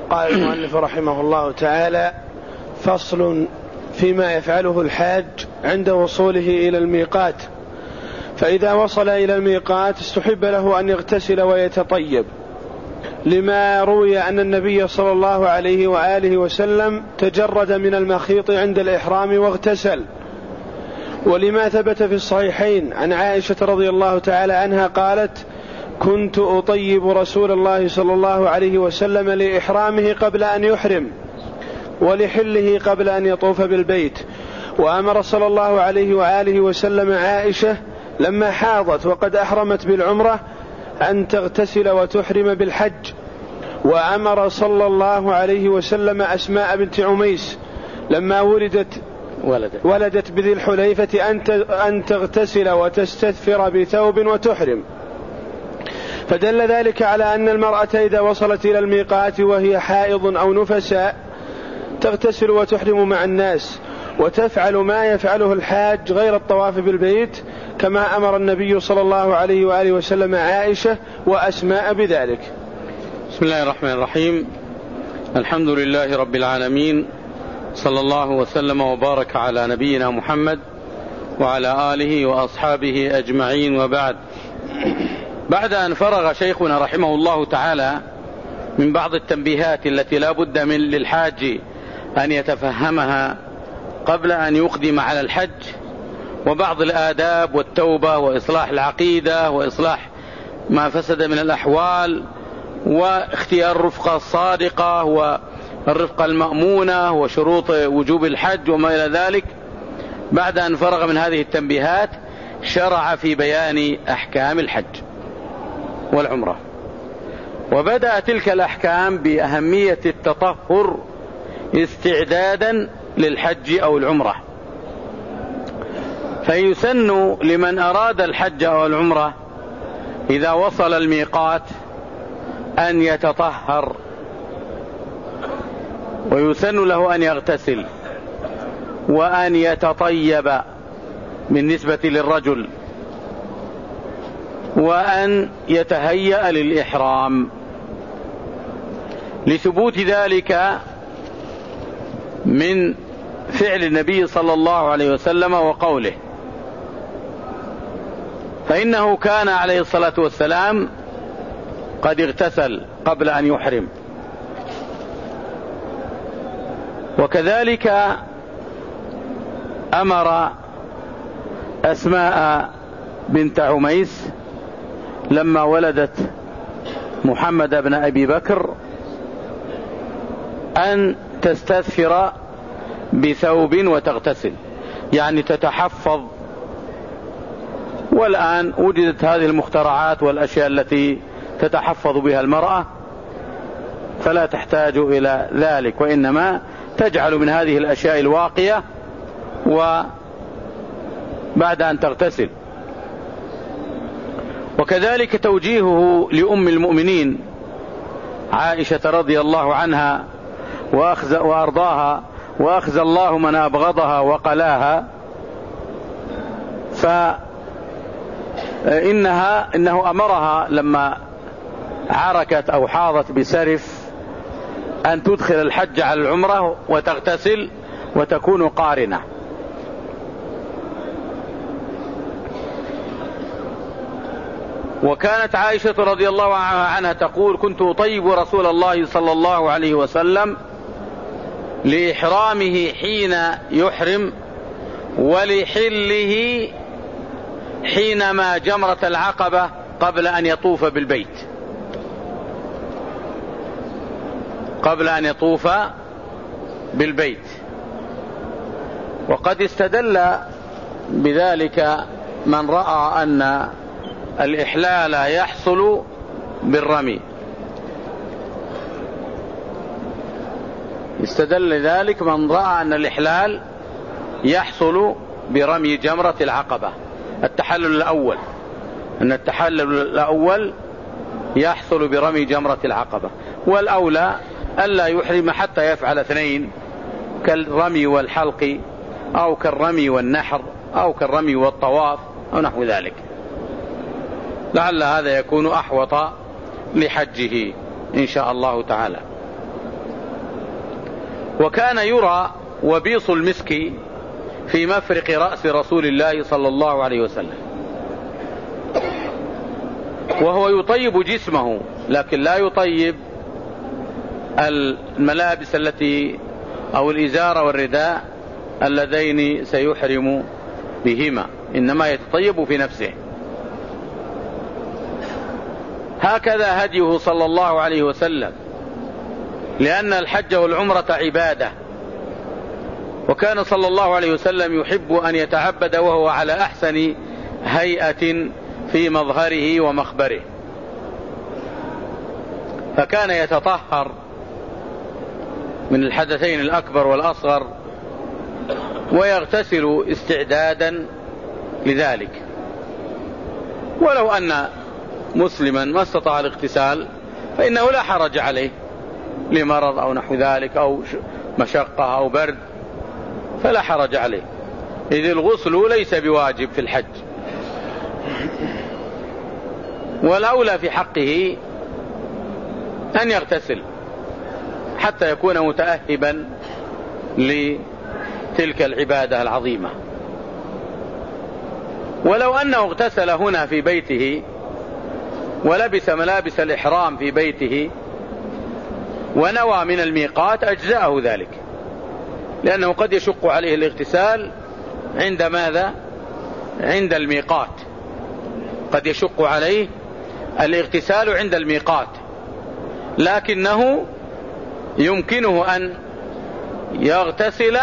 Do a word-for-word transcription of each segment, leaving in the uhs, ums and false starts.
قال المؤلف رحمه الله تعالى: فصل فيما يفعله الحاج عند وصوله إلى الميقات. فإذا وصل إلى الميقات استحب له أن يغتسل ويتطيب، لما روي أن النبي صلى الله عليه وآله وسلم تجرد من المخيط عند الإحرام واغتسل، ولما ثبت في الصحيحين عن عائشة رضي الله تعالى عنها قالت: كنت أطيب رسول الله صلى الله عليه وسلم لإحرامه قبل أن يحرم ولحله قبل أن يطوف بالبيت. وأمر صلى الله عليه وآله وسلم عائشة لما حاضت وقد أحرمت بالعمرة أن تغتسل وتحرم بالحج. وأمر صلى الله عليه وسلم أسماء بنت عميس لما ولدت ولدت, ولدت بذي الحليفة أن تغتسل وتستثفر بثوب وتحرم. فدل ذلك على أن المرأة إذا وصلت إلى الميقات وهي حائض أو نفساء تغتسل وتحرم مع الناس، وتفعل ما يفعله الحاج غير الطواف بالبيت، كما أمر النبي صلى الله عليه وآله وسلم عائشة وأسماء بذلك. بسم الله الرحمن الرحيم. الحمد لله رب العالمين، صلى الله وسلم وبارك على نبينا محمد وعلى آله وأصحابه أجمعين، وبعد. بعد أن فرغ شيخنا رحمه الله تعالى من بعض التنبيهات التي لا بد من للحاج أن يتفهمها قبل أن يقدم على الحج، وبعض الآداب والتوبة وإصلاح العقيدة وإصلاح ما فسد من الأحوال واختيار الرفقة الصادقة والرفقة المأمونة وشروط وجوب الحج وما إلى ذلك، بعد أن فرغ من هذه التنبيهات شرع في بيان أحكام الحج والعمرة. وبدأ تلك الأحكام بأهمية التطهر استعدادا للحج أو العمرة. فيسن لمن أراد الحج أو العمرة إذا وصل الميقات أن يتطهر، ويسن له أن يغتسل وأن يتطيب بالنسبة للرجل، وأن يتهيأ للإحرام، لثبوت ذلك من فعل النبي صلى الله عليه وسلم وقوله، فإنه كان عليه الصلاة والسلام قد اغتسل قبل أن يحرم. وكذلك أمر أسماء بنت عميس لما ولدت محمد بن أبي بكر أن تستثفر بثوب وتغتسل، يعني تتحفظ. والآن وجدت هذه المخترعات والأشياء التي تتحفظ بها المرأة، فلا تحتاج إلى ذلك، وإنما تجعل من هذه الأشياء الواقية وبعد أن تغتسل. وكذلك توجيهه لأم المؤمنين عائشة رضي الله عنها وأرضاها: وأخزى الله من أبغضها وقلاها. فإنها إنه أمرها لما عركت أو حاضت بسرف أن تدخل الحج على العمرة وتغتسل وتكون قارنة. وكانت عائشة رضي الله عنها تقول: كنت أطيب رسول الله صلى الله عليه وسلم لإحرامه حين يحرم ولحله حينما جمرة العقبة قبل أن يطوف بالبيت قبل أن يطوف بالبيت وقد استدل بذلك من رأى أن الإحلال يحصل بالرمي، استدل ذلك من رأى أن الإحلال يحصل برمي جمرة العقبة، التحلل الأول، أن التحلل الأول يحصل برمي جمرة العقبة، والأولى ألا يحرم حتى يفعل اثنين كالرمي والحلق أو كالرمي والنحر أو كالرمي والطواف أو نحو ذلك، لعل هذا يكون أحوط لحجه إن شاء الله تعالى. وكان يرى وبيص المسك في مفرق رأس رسول الله صلى الله عليه وسلم، وهو يطيب جسمه لكن لا يطيب الملابس التي أو الإزار والرداء اللذين سيحرم بهما، إنما يتطيب في نفسه. هكذا هديه صلى الله عليه وسلم، لأن الحج والعمرة عبادة، وكان صلى الله عليه وسلم يحب أن يتعبد وهو على أحسن هيئة في مظهره ومخبره، فكان يتطهر من الحدثين الأكبر والأصغر ويغتسل استعدادا لذلك. ولو أن مسلما ما استطاع الاغتسال فإنه لا حرج عليه لمرض أو نحو ذلك أو مشقة أو برد، فلا حرج عليه، إذ الغسل ليس بواجب في الحج. والأولى في حقه أن يغتسل حتى يكون متأهبا لتلك العبادة العظيمة. ولو أنه اغتسل هنا في بيته ولبس ملابس الإحرام في بيته ونوى من الميقات أجزأه ذلك، لأنه قد يشق عليه الاغتسال عند ماذا؟ عند الميقات، قد يشق عليه الاغتسال عند الميقات، لكنه يمكنه أن يغتسل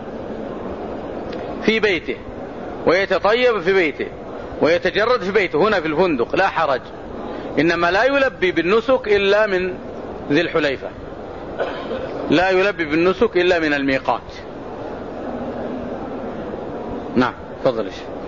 في بيته ويتطيب في بيته ويتجرد في بيته هنا في الفندق، لا حرج. إنما لا يلبي بالنسك إلا من ذي الحليفة، لا يلبي بالنسك إلا من الميقات. نعم، تفضل.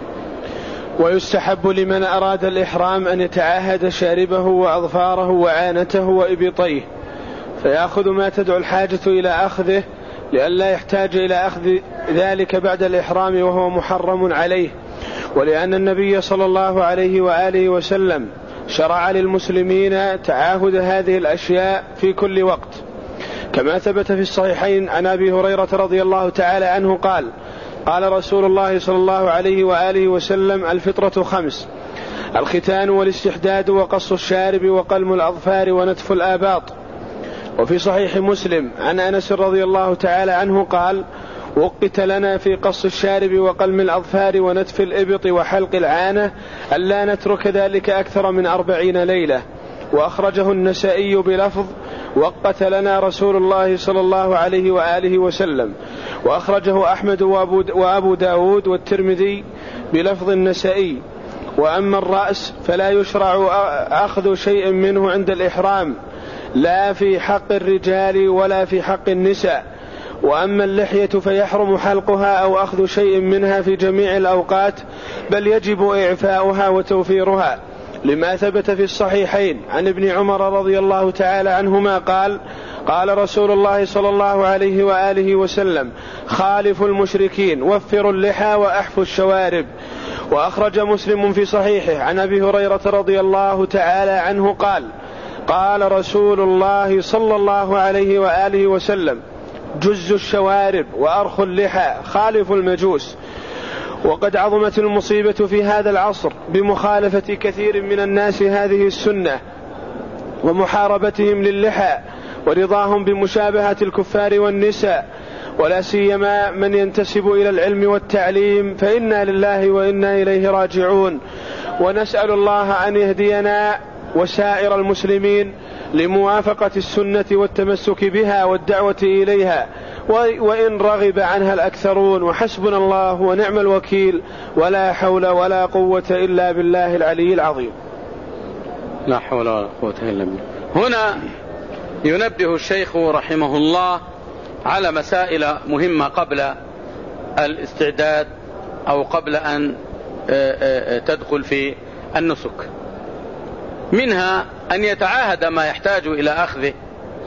ويستحب لمن أراد الإحرام أن يتعاهد شاربه وأظفاره وعانته وإبطيه، فيأخذ ما تدعو الحاجة إلى أخذه، لئلا يحتاج إلى أخذ ذلك بعد الإحرام وهو محرم عليه، ولأن النبي صلى الله عليه وآله وسلم شرع للمسلمين تعاهد هذه الأشياء في كل وقت، كما ثبت في الصحيحين عن أبي هريرة رضي الله تعالى عنه قال: قال رسول الله صلى الله عليه وآله وسلم: الفطرة خمس: الختان والاستحداد وقص الشارب وقلم الأظفار ونتف الآباط. وفي صحيح مسلم عن أنس رضي الله تعالى عنه قال: وقت لنا في قص الشارب وقلم الأظفار ونتف الإبط وحلق العانة ألا نترك ذلك أكثر من أربعين ليلة. وأخرجه النسائي بلفظ: وقت لنا رسول الله صلى الله عليه وآله وسلم. وأخرجه أحمد وأبو داود والترمذي بلفظ النسائي: وأما الرأس فلا يشرع أخذ شيء منه عند الإحرام، لا في حق الرجال ولا في حق النساء. وأما اللحية فيحرم حلقها أو أخذ شيء منها في جميع الأوقات، بل يجب إعفاؤها وتوفيرها، لما ثبت في الصحيحين عن ابن عمر رضي الله تعالى عنهما قال: قال رسول الله صلى الله عليه وآله وسلم: خالفوا المشركين، وفروا اللحى وأحفوا الشوارب. وأخرج مسلم في صحيحه عن أبي هريرة رضي الله تعالى عنه قال: قال رسول الله صلى الله عليه وآله وسلم: جز الشوارب وأرخوا اللحى، خالفوا المجوس. وقد عظمت المصيبة في هذا العصر بمخالفة كثير من الناس هذه السنة ومحاربتهم للحى ورضاهم بمشابهة الكفار والنساء، ولا سيما من ينتسب إلى العلم والتعليم، فإنا لله وإنا إليه راجعون. ونسأل الله أن يهدينا وسائر المسلمين لموافقة السنة والتمسك بها والدعوة إليها، وإن رغب عنها الأكثرون. وحسبنا الله ونعم الوكيل، ولا حول ولا قوة إلا بالله العلي العظيم. لا حول ولا قوة إلا بالله. هنا ينبه الشيخ رحمه الله على مسائل مهمة قبل الاستعداد أو قبل أن تدخل في النسك، منها أن يتعاهد ما يحتاج إلى أخذه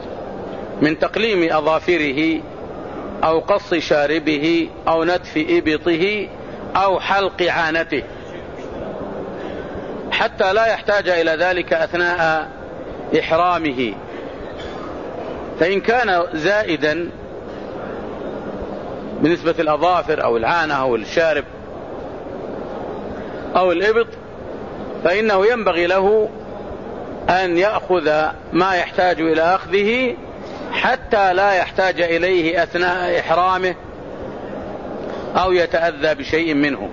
من تقليم أظافره أو قص شاربه أو نتف إبطه أو حلق عانته، حتى لا يحتاج إلى ذلك أثناء إحرامه. فإن كان زائدا بالنسبة الأظافر أو العانة أو الشارب أو الإبط، فإنه ينبغي له أن يأخذ ما يحتاج إلى أخذه حتى لا يحتاج إليه أثناء إحرامه أو يتأذى بشيء منه.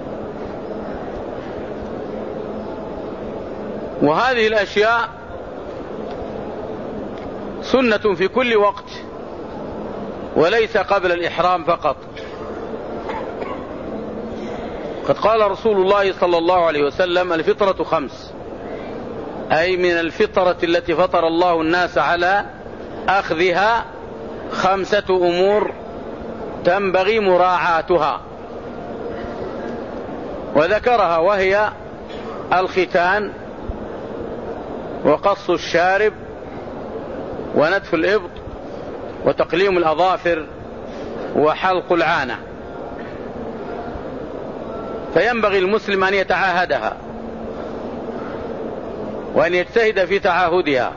وهذه الأشياء سنة في كل وقت وليس قبل الإحرام فقط. قد قال رسول الله صلى الله عليه وسلم: الفطرة خمس، أي من الفطرة التي فطر الله الناس على أخذها خمسة أمور تنبغي مراعاتها، وذكرها وهي الختان وقص الشارب ونتف الإبط وتقليم الأظافر وحلق العانة. فينبغي المسلم أن يتعاهدها وأن يجتهد في تعاهدها.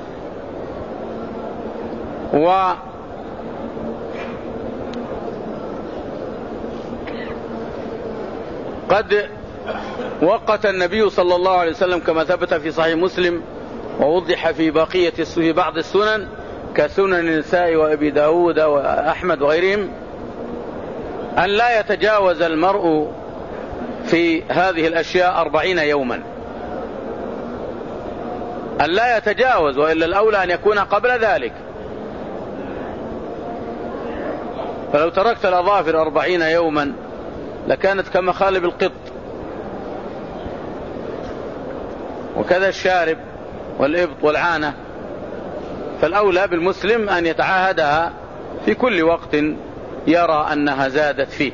وقد وقت النبي صلى الله عليه وسلم كما ثبت في صحيح مسلم ووضح في بقية في بعض السنن كسنن النساء وأبي داود وأحمد وغيرهم أن لا يتجاوز المرء في هذه الأشياء أربعين يوما، أن لا يتجاوز، وإلا الأولى أن يكون قبل ذلك. فلو تركت الأظافر أربعين يوما لكانت كمخالب القط، وكذا الشارب والإبط والعانة. فالأولى بالمسلم أن يتعاهدها في كل وقت يرى أنها زادت فيه،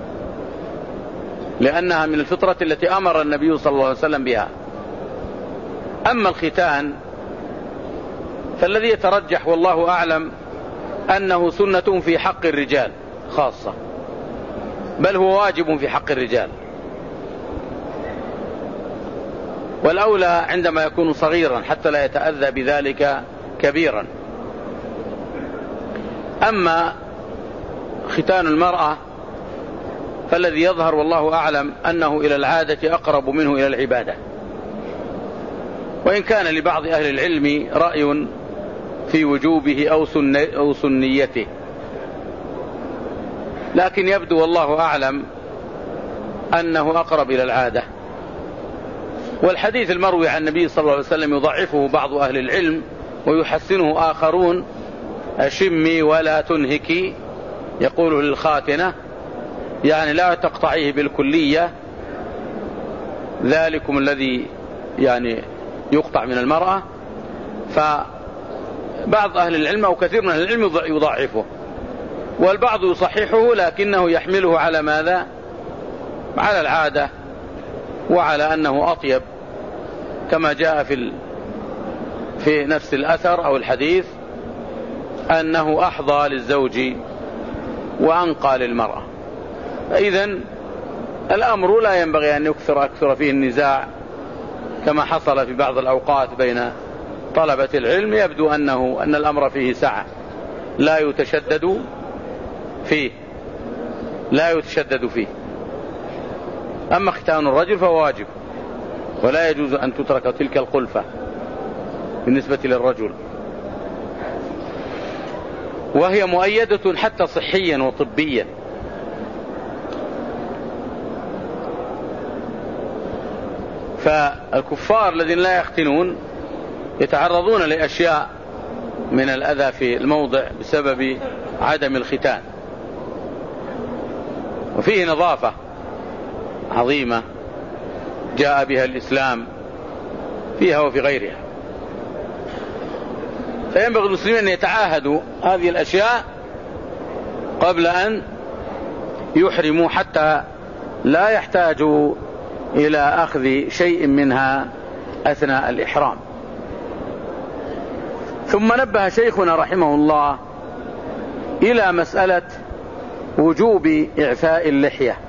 لأنها من الفطرة التي أمر النبي صلى الله عليه وسلم بها. أما الختان فالذي يترجح والله أعلم أنه سنة في حق الرجال خاصة، بل هو واجب في حق الرجال، والأولى عندما يكون صغيرا حتى لا يتأذى بذلك كبيرا. أما ختان المرأة فالذي يظهر والله أعلم أنه إلى العادة أقرب منه إلى العبادة، وإن كان لبعض أهل العلم رأي في وجوبه أو, سن أو سنيته، لكن يبدو والله أعلم أنه أقرب إلى العادة. والحديث المروي عن النبي صلى الله عليه وسلم يضعفه بعض أهل العلم ويحسنه آخرون: أشمي ولا تنهكي، يقوله للخاتنة، يعني لا تقطعيه بالكلية، ذلكم الذي يعني يقطع من المرأة. فبعض أهل العلم أو كثير من أهل العلم يضعفه، والبعض يصححه، لكنه يحمله على ماذا؟ على العادة، وعلى أنه أطيب، كما جاء في في نفس الأثر أو الحديث أنه أحظى للزوج وأنقى للمرأة. فإذن الأمر لا ينبغي أن يكثر أكثر فيه النزاع كما حصل في بعض الأوقات بين طلبة العلم. يبدو أنه أن الأمر فيه سعة لا يتشدد فيه لا يتشدد فيه. أما ختان الرجل فهو واجب، ولا يجوز أن تترك تلك الخلفة بالنسبة للرجل، وهي مؤيدة حتى صحيا وطبيا. فالكفار الذين لا يختنون يتعرضون لأشياء من الأذى في الموضع بسبب عدم الختان، وفيه نظافة عظيمة جاء بها الإسلام فيها وفي غيرها. فينبغي المسلمين أن يتعاهدوا هذه الأشياء قبل أن يحرموا، حتى لا يحتاجوا إلى أخذ شيء منها أثناء الإحرام. ثم نبه شيخنا رحمه الله إلى مسألة وجوب إعفاء اللحية،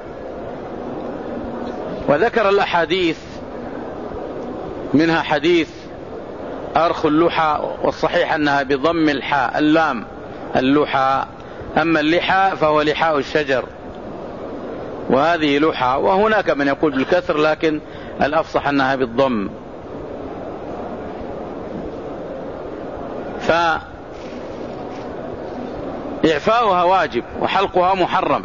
وذكر الأحاديث، منها حديث أرخ اللحى، والصحيح أنها بضم الحاء اللام اللحى، أما اللحى فهو لحاء الشجر، وهذه لحى، وهناك من يقول بالكسر لكن الأفصح أنها بالضم. فإعفاؤها واجب وحلقها محرم.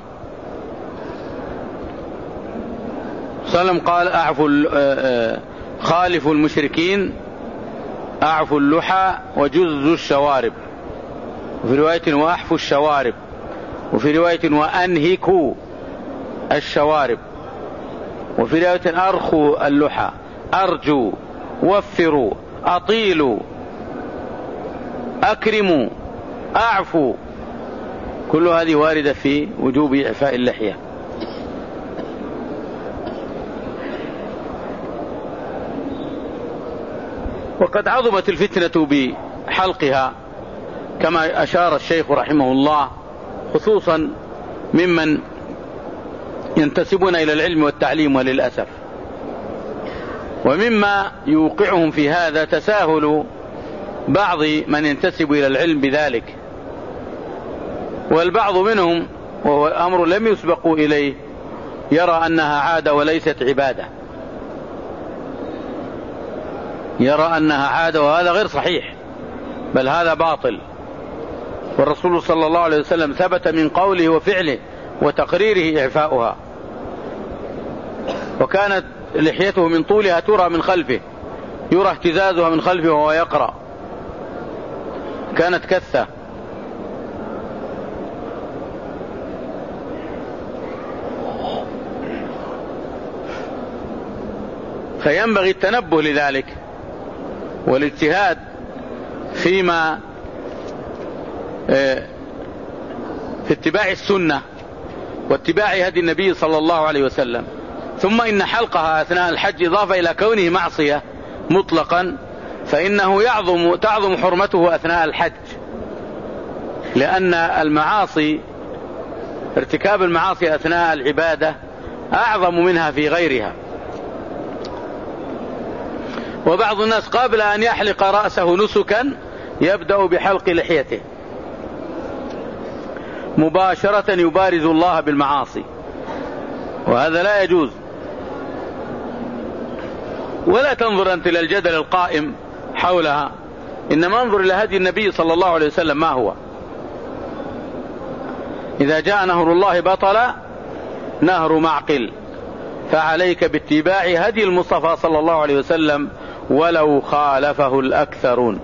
سلم قال أعفوا خالفوا المشركين أعفوا اللحى وجزوا الشوارب، وفي رواية وأحفوا الشوارب، وفي رواية وأنهكوا الشوارب، وفي رواية أرخوا اللحى، أرجوا، وفروا، أطيلوا، أكرموا، أعفوا، كل هذه واردة في وجوب إعفاء اللحية. وقد عظمت الفتنة بحلقها كما أشار الشيخ رحمه الله، خصوصا ممن ينتسبون إلى العلم والتعليم، وللأسف. ومما يوقعهم في هذا تساهل بعض من ينتسب إلى العلم بذلك، والبعض منهم وهو أمر لم يسبقوا إليه يرى أنها عادة وليست عبادة، يرى أنها عادة، وهذا غير صحيح، بل هذا باطل. والرسول صلى الله عليه وسلم ثبت من قوله وفعله وتقريره إعفاؤها، وكانت لحيته من طولها ترى من خلفه، يرى اهتزازها من خلفه وهو يقرأ، كانت كثة. فينبغي التنبه لذلك والاجتهاد فيما في اتباع السنة واتباع هدي النبي صلى الله عليه وسلم. ثم إن حلقها أثناء الحج إضافة إلى كونه معصية مطلقا، فإنه يعظم تعظم حرمته أثناء الحج، لأن المعاصي ارتكاب المعاصي أثناء العبادة أعظم منها في غيرها. وبعض الناس قبل أن يحلق رأسه نسكا يبدأ بحلق لحيته مباشرة، يبارز الله بالمعاصي، وهذا لا يجوز. ولا تنظر أنت إلى الجدل القائم حولها، إنما انظر إلى هدي النبي صلى الله عليه وسلم ما هو. إذا جاء نهر الله بطل نهر معقل، فعليك باتباع هدي المصطفى صلى الله عليه وسلم ولو خالفه الأكثرون.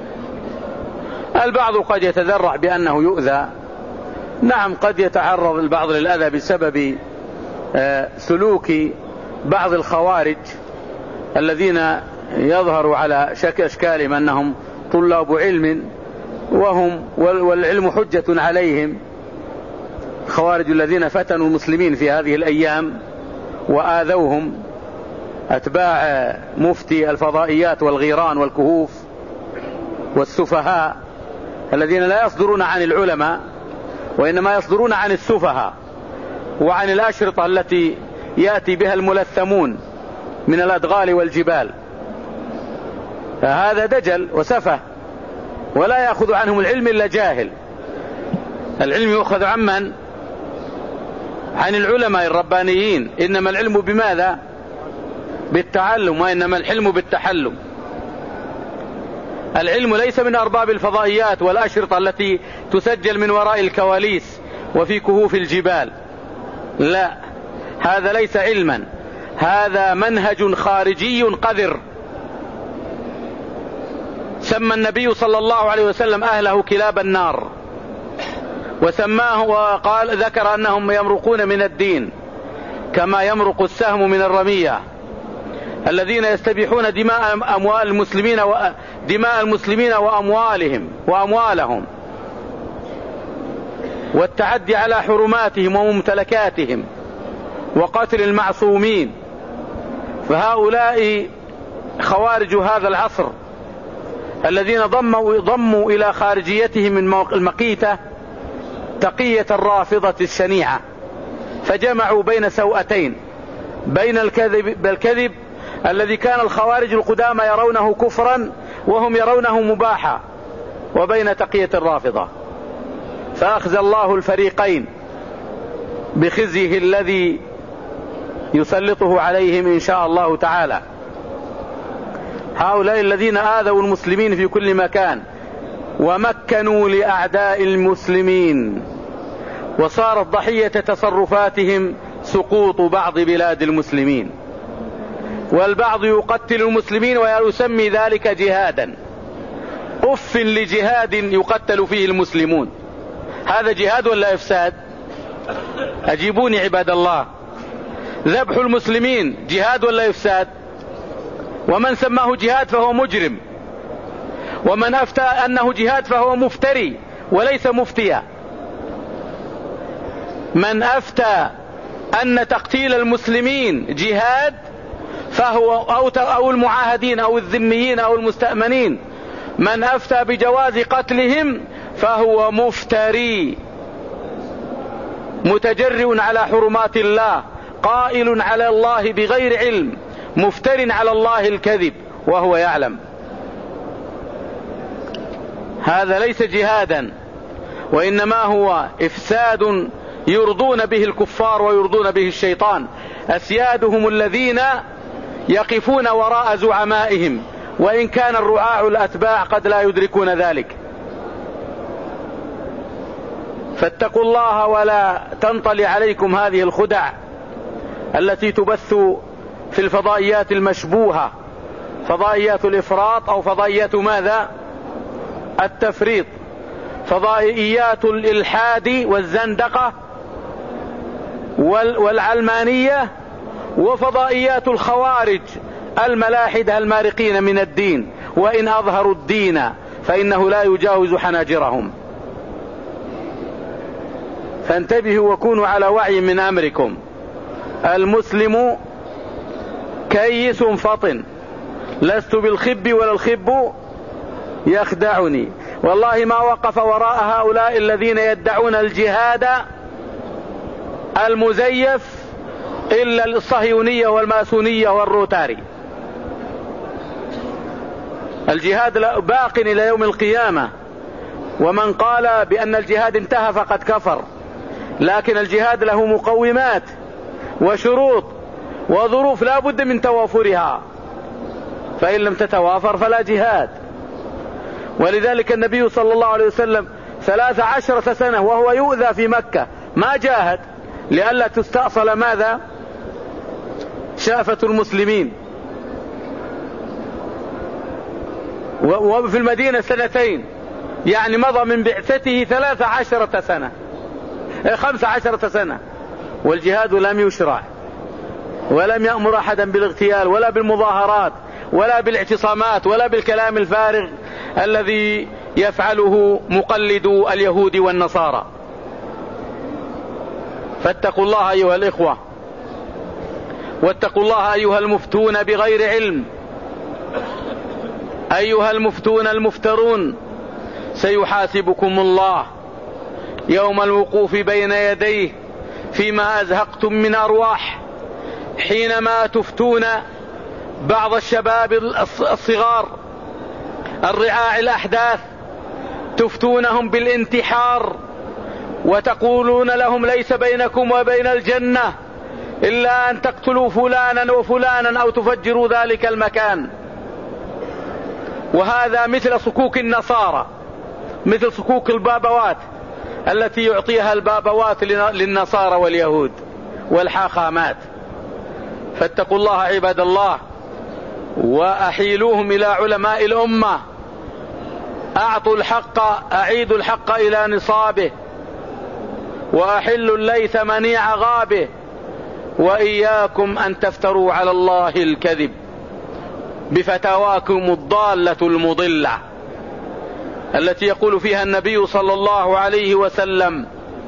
البعض قد يتذرع بأنه يؤذى، نعم قد يتعرض البعض للأذى بسبب سلوك بعض الخوارج الذين يظهر على شكل أشكالهم أنهم طلاب علم وهم والعلم حجة عليهم، الخوارج الذين فتنوا المسلمين في هذه الأيام وآذوهم، أتباع مفتي الفضائيات والغيران والكهوف والسفهاء الذين لا يصدرون عن العلماء وإنما يصدرون عن السفهاء وعن الأشرطة التي يأتي بها الملثمون من الأدغال والجبال. فهذا دجل وسفه، ولا يأخذ عنهم العلم إلا جاهل. العلم يأخذ عن من؟ عن العلماء الربانيين. إنما العلم بماذا؟ بالتعلم، وإنما الحلم بالتحلم. العلم ليس من أرباب الفضائيات والأشرطة التي تسجل من وراء الكواليس وفي كهوف الجبال، لا، هذا ليس علما، هذا منهج خارجي قذر. سمى النبي صلى الله عليه وسلم أهله كلاب النار، وسماه وقال ذكر أنهم يمرقون من الدين كما يمرق السهم من الرمية، الذين يستبيحون دماء أموال المسلمين ودماء المسلمين وأموالهم وأموالهم، والتعدي على حرماتهم وممتلكاتهم، وقتل المعصومين. فهؤلاء خوارج هذا العصر الذين ضموا, ضموا إلى خارجيتهم من المقيتة تقية الرافضة الشنيعة، فجمعوا بين سوءتين، بين الكذب بالكذب الذي كان الخوارج القدامى يرونه كفرا وهم يرونه مباحا، وبين تقية الرافضة. فأخزى الله الفريقين بخزيه الذي يسلطه عليهم إن شاء الله تعالى. هؤلاء الذين آذوا المسلمين في كل مكان ومكنوا لأعداء المسلمين، وصارت ضحية تصرفاتهم سقوط بعض بلاد المسلمين، والبعض يقتل المسلمين ويسمي ذلك جهادا. أف لجهاد يقتل فيه المسلمون، هذا جهاد ولا إفساد؟ أجيبوني عباد الله، ذبح المسلمين جهاد ولا إفساد؟ ومن سماه جهاد فهو مجرم، ومن أفتى أنه جهاد فهو مفتري وليس مفتيا. من أفتى أن تقتيل المسلمين جهاد فهو أو, أو المعاهدين أو الذميين أو المستأمنين، من أفتى بجواز قتلهم فهو مفتري متجرئ على حرمات الله، قائل على الله بغير علم، مفتر على الله الكذب وهو يعلم. هذا ليس جهادا، وإنما هو إفساد يرضون به الكفار ويرضون به الشيطان، أسيادهم الذين يقفون وراء زعمائهم، وإن كان الرعاع الأتباع قد لا يدركون ذلك. فاتقوا الله ولا تنطلي عليكم هذه الخدع التي تبث في الفضائيات المشبوهة، فضائيات الإفراط أو فضائيات ماذا؟ التفريط، فضائيات الإلحاد والزندقة والعلمانية، وفضائيات الخوارج الملاحدة المارقين من الدين، وإن أظهروا الدين فإنه لا يجاوز حناجرهم. فانتبهوا وكونوا على وعي من أمركم. المسلم كيس فطن، لست بالخب ولا الخب يخدعني. والله ما وقف وراء هؤلاء الذين يدعون الجهاد المزيف إلا الصهيونية والماسونية والروتاري. الجهاد باق إلى يوم القيامة، ومن قال بأن الجهاد انتهى فقد كفر، لكن الجهاد له مقومات وشروط وظروف لا بد من توافرها، فإن لم تتوافر فلا جهاد. ولذلك النبي صلى الله عليه وسلم ثلاث عشرة سنة وهو يؤذى في مكة ما جاهد لئلا تستأصل ماذا؟ شافة المسلمين. وفي المدينة سنتين، يعني مضى من بعثته ثلاث عشرة سنة خمس عشرة سنة والجهاد لم يشرع، ولم يأمر أحدا بالاغتيال ولا بالمظاهرات ولا بالاعتصامات ولا بالكلام الفارغ الذي يفعله مقلدو اليهود والنصارى. فاتقوا الله أيها الإخوة، واتقوا الله أيها المفتون بغير علم، أيها المفتون المفترون، سيحاسبكم الله يوم الوقوف بين يديه فيما أزهقتم من أرواح، حينما تفتون بعض الشباب الصغار الرعاع الأحداث، تفتونهم بالانتحار وتقولون لهم ليس بينكم وبين الجنة إلا أن تقتلوا فلانا وفلانا أو تفجروا ذلك المكان. وهذا مثل صكوك النصارى، مثل صكوك البابوات التي يعطيها البابوات للنصارى واليهود والحاخامات. فاتقوا الله عباد الله، وأحيلوهم إلى علماء الأمة، أعطوا الحق، أعيدوا الحق إلى نصابه، وأحلوا الليث منيع غابه، وإياكم أن تفتروا على الله الكذب بفتاواكم الضالة المضلة التي يقول فيها النبي صلى الله عليه وسلم: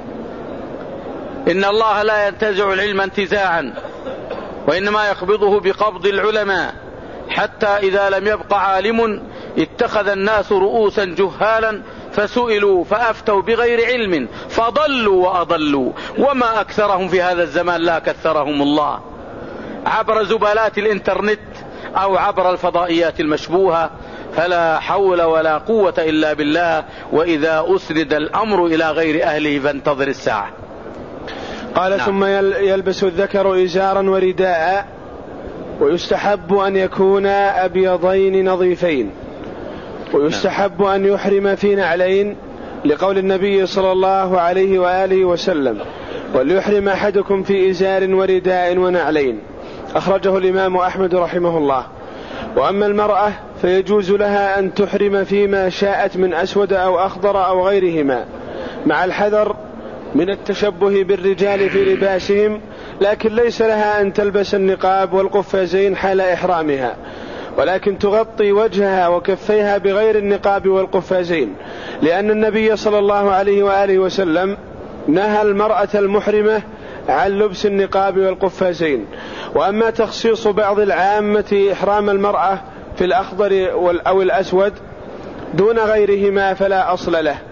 إن الله لا ينتزع العلم انتزاعا، وإنما يقبضه بقبض العلماء، حتى إذا لم يبق عالم اتخذ الناس رؤوسا جهالا فسئلوا فأفتوا بغير علم فضلوا وأضلوا، وما أكثرهم في هذا الزمان لا كثرهم الله، عبر زبالات الإنترنت أو عبر الفضائيات المشبوهة. فلا حول ولا قوة إلا بالله، وإذا أسند الأمر إلى غير أهله فانتظر الساعة. قال نعم. ثم يلبس الذكر إزارا ورداء، ويستحب أن يكون أبيضين نظيفين، ويستحب أن يحرم في نعلين، لقول النبي صلى الله عليه وآله وسلم: وليحرم أحدكم في إزار ورداء ونعلين. أخرجه الإمام أحمد رحمه الله. وأما المرأة فيجوز لها أن تحرم فيما شاءت من أسود أو أخضر أو غيرهما، مع الحذر من التشبه بالرجال في لباسهم، لكن ليس لها أن تلبس النقاب والقفازين حال إحرامها، ولكن تغطي وجهها وكفيها بغير النقاب والقفازين، لأن النبي صلى الله عليه وآله وسلم نهى المرأة المحرمة عن لبس النقاب والقفازين. وأما تخصيص بعض العامة إحرام المرأة في الأخضر أو الأسود دون غيرهما فلا أصل له.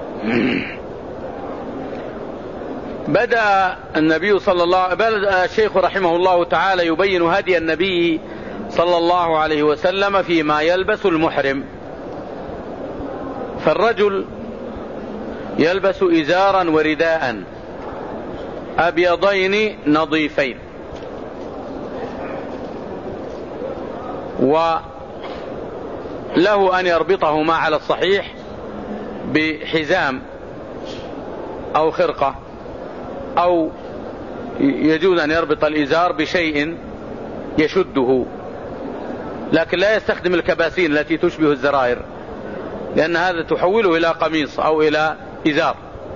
بدأ النبي صلى الله بدأ الشيخ رحمه الله تعالى يبين هدي النبي صلى الله عليه وسلم فيما يلبس المحرم. فالرجل يلبس إزارا ورداء أبيضين نظيفين، وله أن يربطهما على الصحيح بحزام أو خرقة، أو يجوز أن يربط الإزار بشيء يشده، لكن لا يستخدم الكباسين التي تشبه الزرائر، لأن هذا تحوله إلى قميص أو إلى إزار،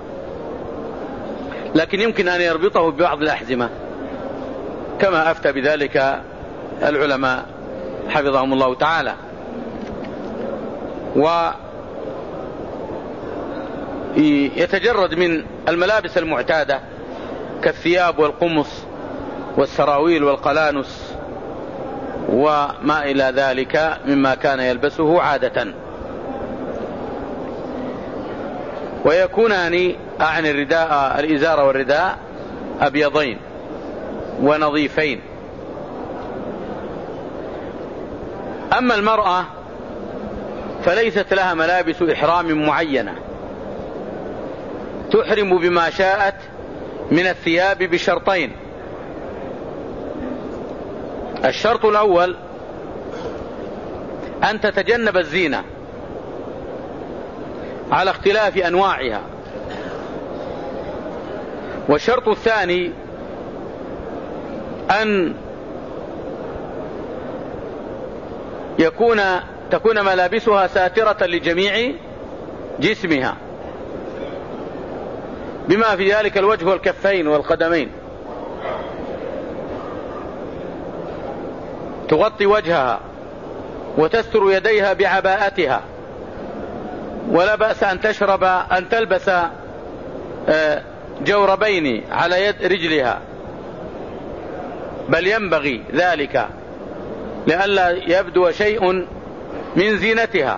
لكن يمكن أن يربطه ببعض الأحزمة كما أفتى بذلك العلماء حفظهم الله تعالى. ويتجرد من الملابس المعتادة كالثياب والقمص والسراويل والقلانس وما إلى ذلك مما كان يلبسه عادة. ويكونان أعني الرداء الإزار والرداء أبيضين ونظيفين. أما المرأة فليست لها ملابس إحرام معينة، تحرم بما شاءت من الثياب بشرطين: الشرط الأول أن تتجنب الزينة على اختلاف أنواعها، والشرط الثاني أن يكون تكون ملابسها ساترة لجميع جسمها، بما في ذلك الوجه والكفين والقدمين، تغطي وجهها وتستر يديها بعباءتها، ولا بأس أن تشرب أن تلبس جوربين على يد رجلها، بل ينبغي ذلك لئلا يبدو شيء من زينتها.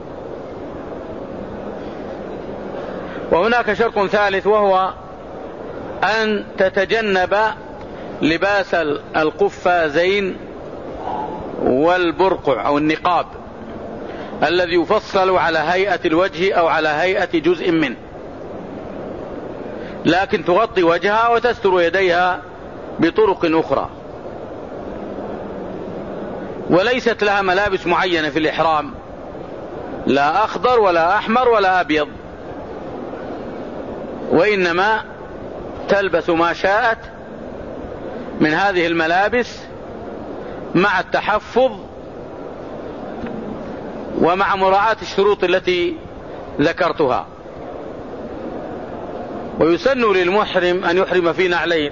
وهناك شرط ثالث، وهو أن تتجنب لباس القفازين والبرقع أو النقاب الذي يفصل على هيئة الوجه أو على هيئة جزء منه، لكن تغطي وجهها وتستر يديها بطرق أخرى، وليست لها ملابس معينة في الإحرام، لا أخضر ولا أحمر ولا أبيض، وإنما تلبس ما شاءت من هذه الملابس مع التحفظ ومع مراعاة الشروط التي ذكرتها. ويسن للمحرم أن يحرم في نعلين،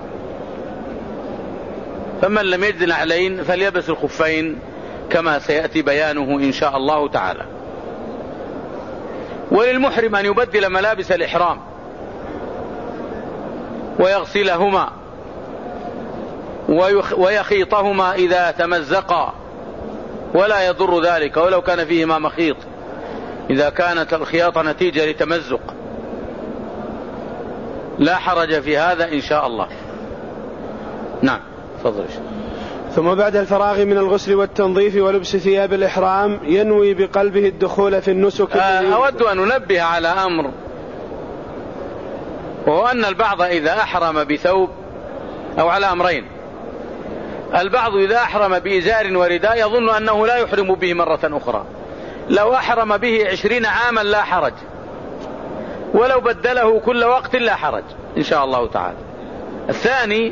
فمن لم يجد نعلين فليلبس الخفين كما سيأتي بيانه إن شاء الله تعالى. وللمحرم أن يبدل ملابس الإحرام ويغسلهما ويخيطهما إذا تمزقا، ولا يضر ذلك ولو كان فيهما مخيط، إذا كانت الخياطة نتيجة لتمزق لا حرج في هذا إن شاء الله. نعم، تفضل. ثم بعد الفراغ من الغسل والتنظيف ولبس ثياب الإحرام ينوي بقلبه الدخول في النسك. أود أن أنبه على أمر، وهو أن البعض إذا أحرم بثوب، أو على أمرين: البعض إذا أحرم بإزار ورداء يظن أنه لا يحرم به مرة أخرى، لو أحرم به عشرين عاما لا حرج، ولو بدله كل وقت لا حرج إن شاء الله تعالى. الثاني: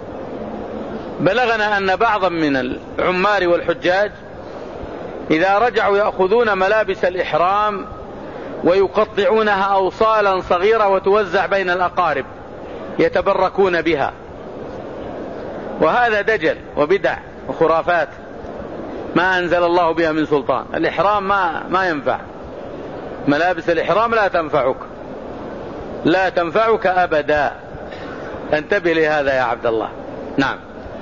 بلغنا أن بعضا من العمار والحجاج إذا رجعوا يأخذون ملابس الإحرام ويقطعونها أوصالا صغيرة وتوزع بين الأقارب يتبركون بها، وهذا دجل وبدع وخرافات ما أنزل الله بها من سلطان. الإحرام ما, ما ينفع، ملابس الإحرام لا تنفعك، لا تنفعك أبدا، انتبه لهذا يا عبد الله. نعم.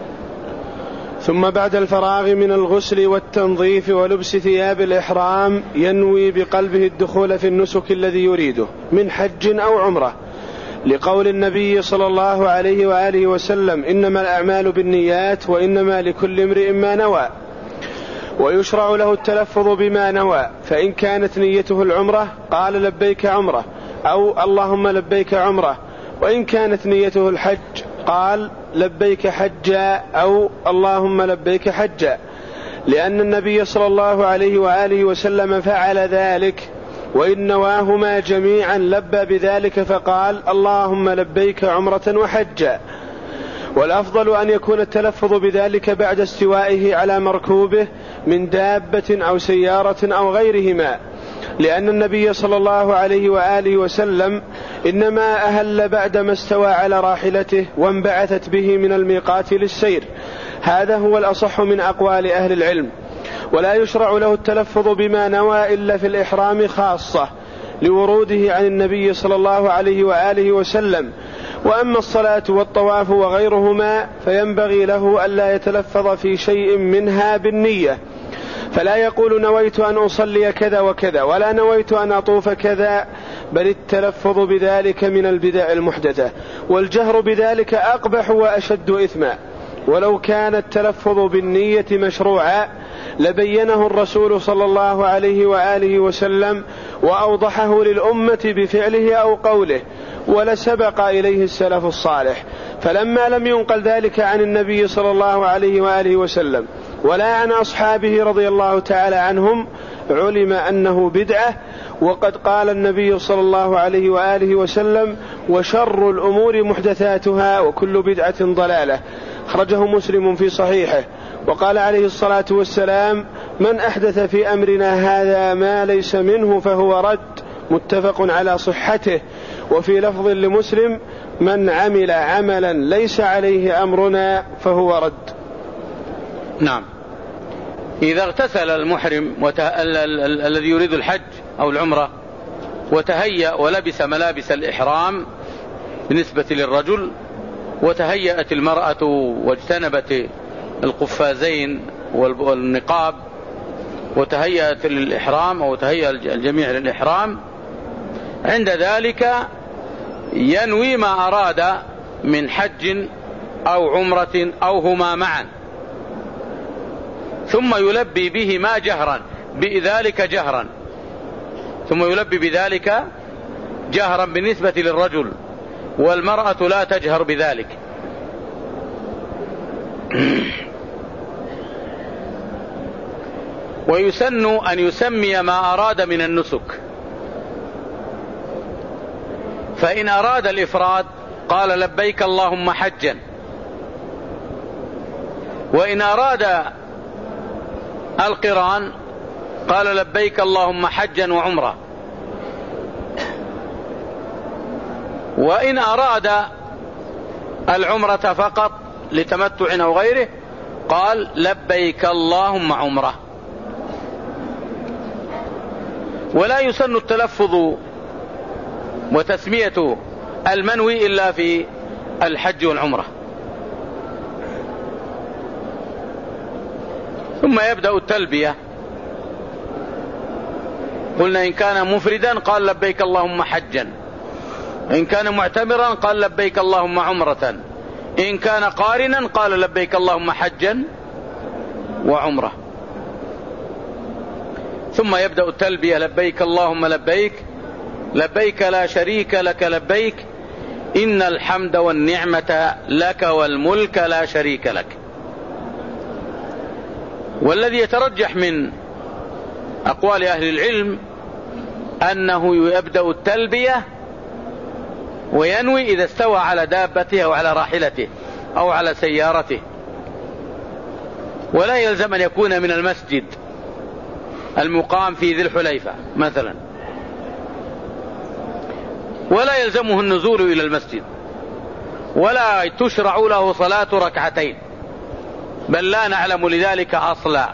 ثم بعد الفراغ من الغسل والتنظيف ولبس ثياب الإحرام ينوي بقلبه الدخول في النسك الذي يريده من حج أو عمرة، لقول النبي صلى الله عليه وآله وسلم: إنما الأعمال بالنيات وإنما لكل امرئ ما نوى. ويشرع له التلفظ بما نوى، فإن كانت نيته العمرة قال لبيك عمرة أو اللهم لبيك عمرة، وإن كانت نيته الحج قال لبيك حجا أو اللهم لبيك حجا، لأن النبي صلى الله عليه وآله وسلم فعل ذلك، وإن نواهما جميعا لبى بذلك فقال اللهم لبيك عمرة وحجا. والأفضل أن يكون التلفظ بذلك بعد استوائه على مركوبه من دابة أو سيارة أو غيرهما، لأن النبي صلى الله عليه وآله وسلم إنما أهل بعدما استوى على راحلته وانبعثت به من الميقات للسير. هذا هو الأصح من أقوال أهل العلم. ولا يشرع له التلفظ بما نوى إلا في الإحرام خاصة لوروده عن النبي صلى الله عليه وآله وسلم. وأما الصلاة والطواف وغيرهما فينبغي له ألا يتلفظ في شيء منها بالنية، فلا يقول نويت أن أصلي كذا وكذا ولا نويت أن أطوف كذا، بل التلفظ بذلك من البدع المحدثة، والجهر بذلك أقبح وأشد إثما. ولو كان التلفظ بالنية مشروعا لبينه الرسول صلى الله عليه وآله وسلم وأوضحه للأمة بفعله أو قوله، ولسبق إليه السلف الصالح. فلما لم ينقل ذلك عن النبي صلى الله عليه وآله وسلم ولا عن أصحابه رضي الله تعالى عنهم علم أنه بدعة. وقد قال النبي صلى الله عليه وآله وسلم: وشر الأمور محدثاتها وكل بدعة ضلالة. خرجه مسلم في صحيحه. وقال عليه الصلاة والسلام: من أحدث في أمرنا هذا ما ليس منه فهو رد، متفق على صحته. وفي لفظ لمسلم: من عمل عملا ليس عليه أمرنا فهو رد. نعم. إذا اغتسل المحرم وته... ال... ال... ال... الذي يريد الحج أو العمرة وتهيأ ولبس ملابس الإحرام بالنسبة للرجل، وتهيأت المرأة واجتنبت القفازين والنقاب وتهيأت للإحرام أو تهيأ الجميع للإحرام، عند ذلك ينوي ما أراد من حج أو عمرة أو هما معا، ثم يلبي بهما جهرا بذلك جهرا ثم يلبي بذلك جهرا بالنسبة للرجل، والمرأة لا تجهر بذلك. ويسن أن يسمي ما أراد من النسك، فإن أراد الإفراد قال لبيك اللهم حجا، وإن أراد القران قال لبيك اللهم حجا وعمرة، وإن أراد العمرة فقط لتمتع أو غيره قال لبيك اللهم عمرة. ولا يسن التلفظ وتسمية المنوي إلا في الحج والعمرة. ثم يبدأ التلبية. قلنا إن كان مفردا قال لبيك اللهم حجا، إن كان معتمرا قال لبيك اللهم عمرة، إن كان قارنا قال لبيك اللهم حجا وعمرة. ثم يبدأ التلبية: لبيك اللهم لبيك، لبيك لا شريك لك لبيك، إن الحمد والنعمة لك والملك لا شريك لك. والذي يترجح من أقوال أهل العلم أنه يبدأ التلبية وينوي إذا استوى على دابته أو على راحلته أو على سيارته، ولا يلزم أن يكون من المسجد المقام في ذي الحليفة مثلا، ولا يلزمه النزول إلى المسجد، ولا تشرع له صلاة ركعتين، بل لا نعلم لذلك أصلا.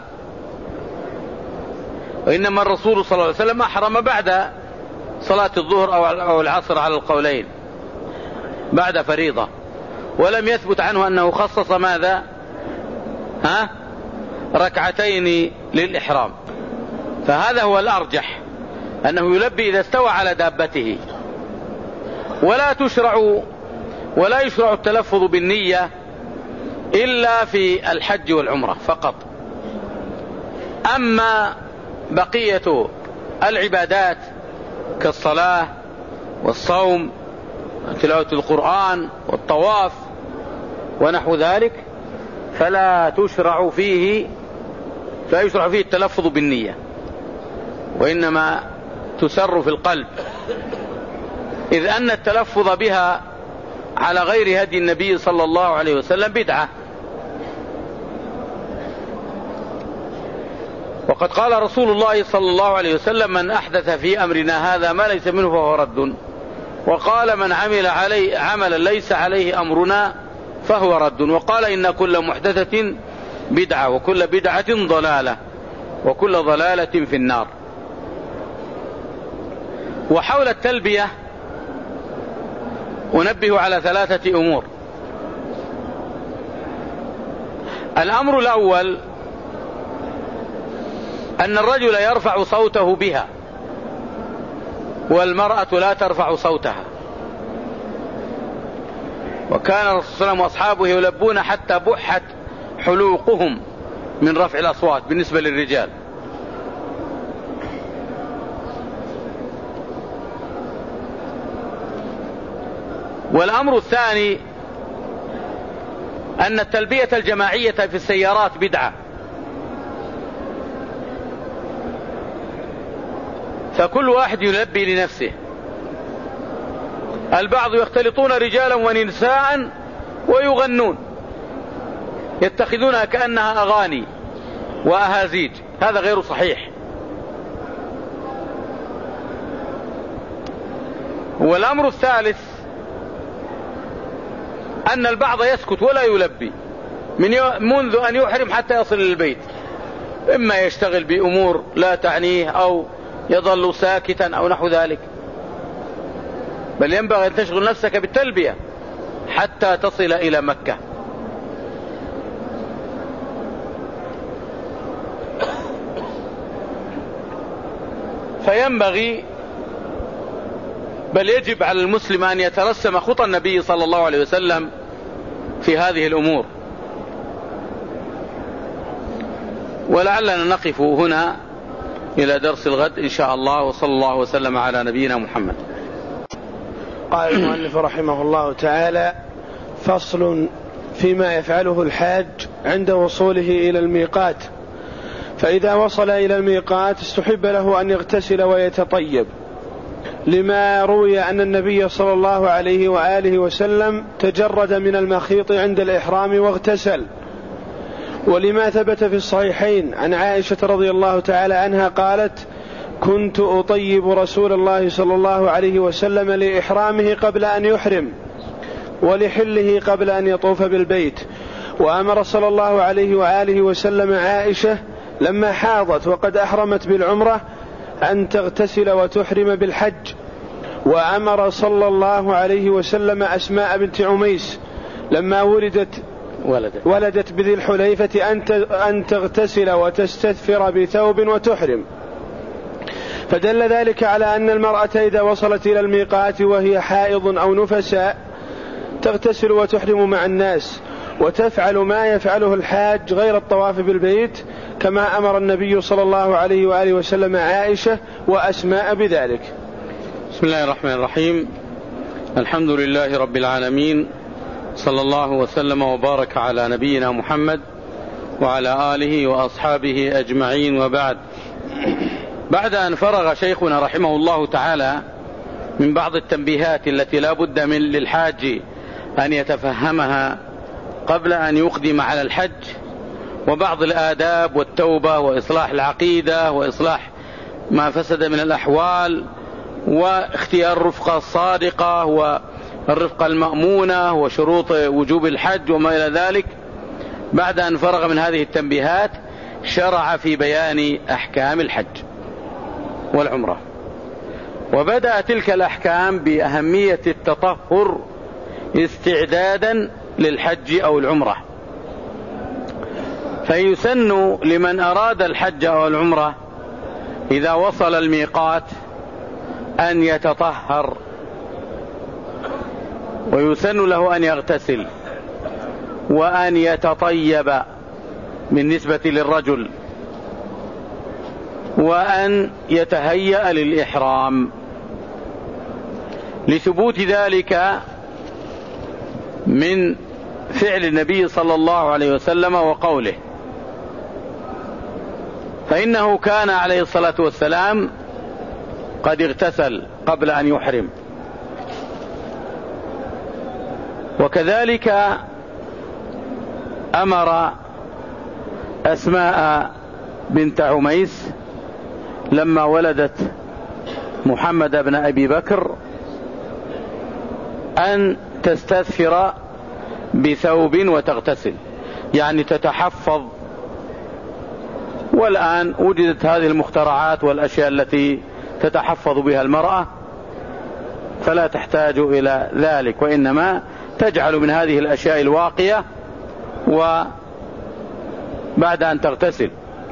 وإنما الرسول صلى الله عليه وسلم أحرم بعد صلاة الظهر أو العصر على القولين، بعد فريضة، ولم يثبت عنه أنه خصص ماذا؟ ها؟ ركعتين للإحرام. فهذا هو الأرجح، أنه يلبي إذا استوى على دابته، ولا تشرع ولا يشرع التلفظ بالنية إلا في الحج والعمرة فقط. أما بقية العبادات كالصلاة والصوم وتلاوة القرآن والطواف ونحو ذلك فلا تشرع فيه لا يشرع فيه التلفظ بالنية، وإنما تسر في القلب، إذ أن التلفظ بها على غير هدي النبي صلى الله عليه وسلم بدعة. وقد قال رسول الله صلى الله عليه وسلم: من أحدث في أمرنا هذا ما ليس منه فهو رد. وقال: من عمل عليه عملا ليس عليه أمرنا فهو رد. وقال: إن كل محدثة بدعة وكل بدعة ضلالة وكل ضلالة في النار. وحول التلبية أنبه على ثلاثة أمور. الأمر الأول أن الرجل يرفع صوته بها، والمرأة لا ترفع صوتها. وكان الرسول صلى الله عليه وسلم وأصحابه يلبون حتى بحت حلوقهم من رفع الأصوات بالنسبة للرجال. والأمر الثاني أن التلبية الجماعية في السيارات بدعة، فكل واحد يلبي لنفسه. البعض يختلطون رجالا ونساء ويغنون، يتخذونها كأنها أغاني وأهازيج، هذا غير صحيح. والأمر الثالث أن البعض يسكت ولا يلبي من منذ أن يحرم حتى يصل للبيت، إما يشتغل بأمور لا تعنيه أو يظل ساكتا أو نحو ذلك، بل ينبغي أن تشغل نفسك بالتلبية حتى تصل إلى مكة. فينبغي بل يجب على المسلم أن يترسم خطى النبي صلى الله عليه وسلم في هذه الأمور. ولعلنا نقف هنا إلى درس الغد إن شاء الله، وصلى الله وسلم على نبينا محمد. قال المؤلف رحمه الله تعالى: فصل فيما يفعله الحاج عند وصوله إلى الميقات. فإذا وصل إلى الميقات استحب له أن يغتسل ويتطيب، لما روي أن النبي صلى الله عليه وآله وسلم تجرد من المخيط عند الإحرام واغتسل، ولما ثبت في الصحيحين عن عائشة رضي الله تعالى عنها قالت: كنت أطيب رسول الله صلى الله عليه وسلم لإحرامه قبل أن يحرم ولحله قبل أن يطوف بالبيت. وأمر صلى الله عليه وآله وسلم عائشة لما حاضت وقد أحرمت بالعمرة أن تغتسل وتحرم بالحج. وأمر صلى الله عليه وسلم أسماء بنت عميس لما ولدت ولدت, ولدت بذي الحليفة أن تغتسل وتستثفر بثوب وتحرم. فدل ذلك على أن المرأة إذا وصلت إلى الميقات وهي حائض أو نفساء تغتسل وتحرم مع الناس، وتفعل ما يفعله الحاج غير الطواف بالبيت، كما أمر النبي صلى الله عليه وآله وسلم عائشة وأسماء بذلك. بسم الله الرحمن الرحيم. الحمد لله رب العالمين، صلى الله وسلم وبارك على نبينا محمد وعلى آله وأصحابه أجمعين، وبعد. بعد أن فرغ شيخنا رحمه الله تعالى من بعض التنبيهات التي لا بد من للحاج أن يتفهمها قبل أن يقدم على الحج، وبعض الآداب والتوبة وإصلاح العقيدة وإصلاح ما فسد من الأحوال واختيار الرفقة الصادقة والرفقة المأمونة وشروط وجوب الحج وما إلى ذلك، بعد أن فرغ من هذه التنبيهات شرع في بيان أحكام الحج والعمرة. وبدأ تلك الأحكام بأهمية التطهر استعدادا للحج أو العمرة. فيسن لمن أراد الحج أو العمرة إذا وصل الميقات أن يتطهر، ويسن له أن يغتسل وأن يتطيب بالنسبة للرجل، وأن يتهيأ للإحرام، لثبوت ذلك من فعل النبي صلى الله عليه وسلم وقوله، فإنه كان عليه الصلاة والسلام قد اغتسل قبل أن يحرم. وكذلك أمر أسماء بنت عميس لما ولدت محمد بن أبي بكر أن تستثفر بثوب وتغتسل، يعني تتحفظ. والآن وجدت هذه المخترعات والأشياء التي تتحفظ بها المرأة، فلا تحتاج إلى ذلك، وإنما تجعل من هذه الأشياء الواقية وبعد أن تغتسل.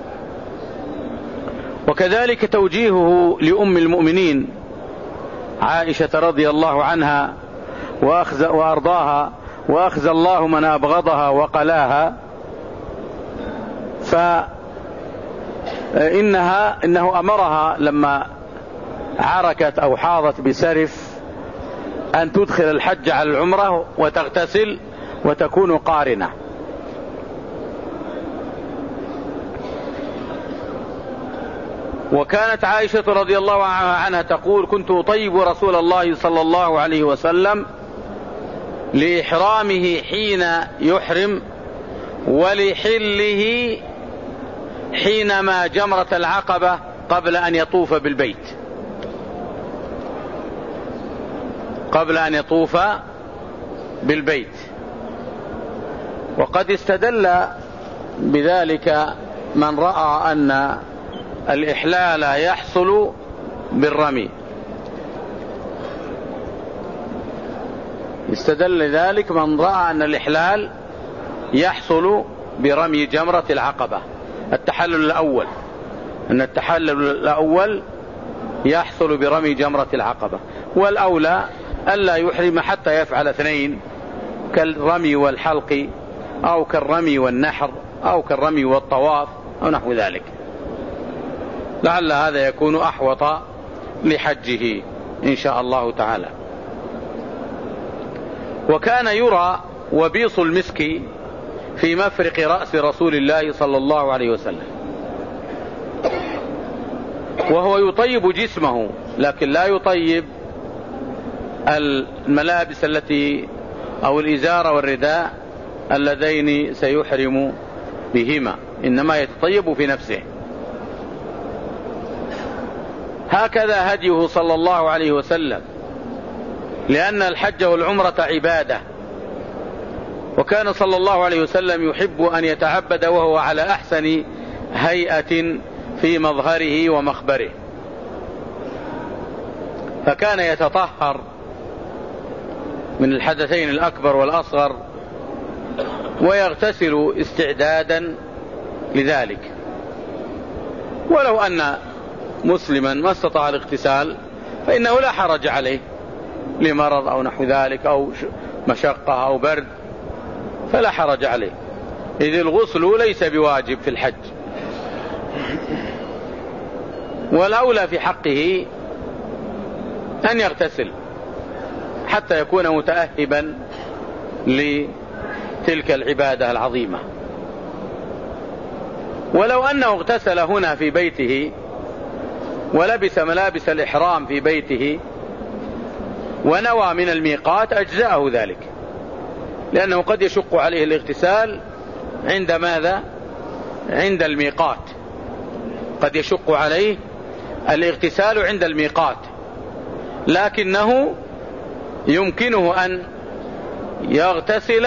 وكذلك توجيهه لأم المؤمنين عائشة رضي الله عنها وأرضاها، وأخزى الله من أبغضها وقلاها، فإنها إنه أمرها لما عركت أو حاضت بسرف أن تدخل الحج على العمرة وتغتسل وتكون قارنة. وكانت عائشة رضي الله عنها تقول: كنت أطيب رسول الله صلى الله عليه وسلم لإحرامه حين يحرم، ولحله حينما جمرة العقبة قبل أن يطوف بالبيت قبل أن يطوف بالبيت وقد استدل بذلك من رأى أن الإحلال يحصل بالرمي، استدل ذلك من رأى أن الإحلال يحصل برمي جمرة العقبة، التحلل الأول، أن التحلل الأول يحصل برمي جمرة العقبة، والأولى ألا يحرم حتى يفعل اثنين كالرمي والحلق أو كالرمي والنحر أو كالرمي والطواف أو نحو ذلك، لعل هذا يكون أحوط لحجه إن شاء الله تعالى. وكان يرى وبيص المسك في مفرق رأس رسول الله صلى الله عليه وسلم، وهو يطيب جسمه لكن لا يطيب الملابس التي أو الإزار والرداء اللذين سيحرم بهما، إنما يتطيب في نفسه. هكذا هديه صلى الله عليه وسلم، لأن الحج والعمرة عبادة، وكان صلى الله عليه وسلم يحب أن يتعبد وهو على أحسن هيئة في مظهره ومخبره، فكان يتطهر من الحدثين الأكبر والأصغر ويغتسل استعدادا لذلك. ولو أن مسلما ما استطاع الاغتسال فإنه لا حرج عليه لمرض أو نحو ذلك أو مشقة أو برد، فلا حرج عليه، إذ الغسل ليس بواجب في الحج، والأولى في حقه أن يغتسل حتى يكون متأهبا لتلك العبادة العظيمة. ولو أنه اغتسل هنا في بيته ولبس ملابس الإحرام في بيته ونوى من الميقات أجزأه ذلك، لأنه قد يشق عليه الاغتسال عند ماذا؟ عند الميقات، قد يشق عليه الاغتسال عند الميقات، لكنه يمكنه أن يغتسل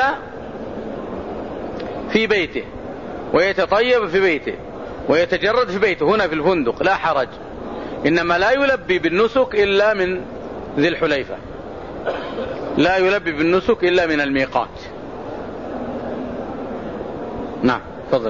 في بيته ويتطيب في بيته ويتجرد في بيته هنا في الفندق، لا حرج. إنما لا يلبي بالنسك إلا من ذي الحليفة، لا يلبي بالنسك إلا من الميقات. نعم، تفضل.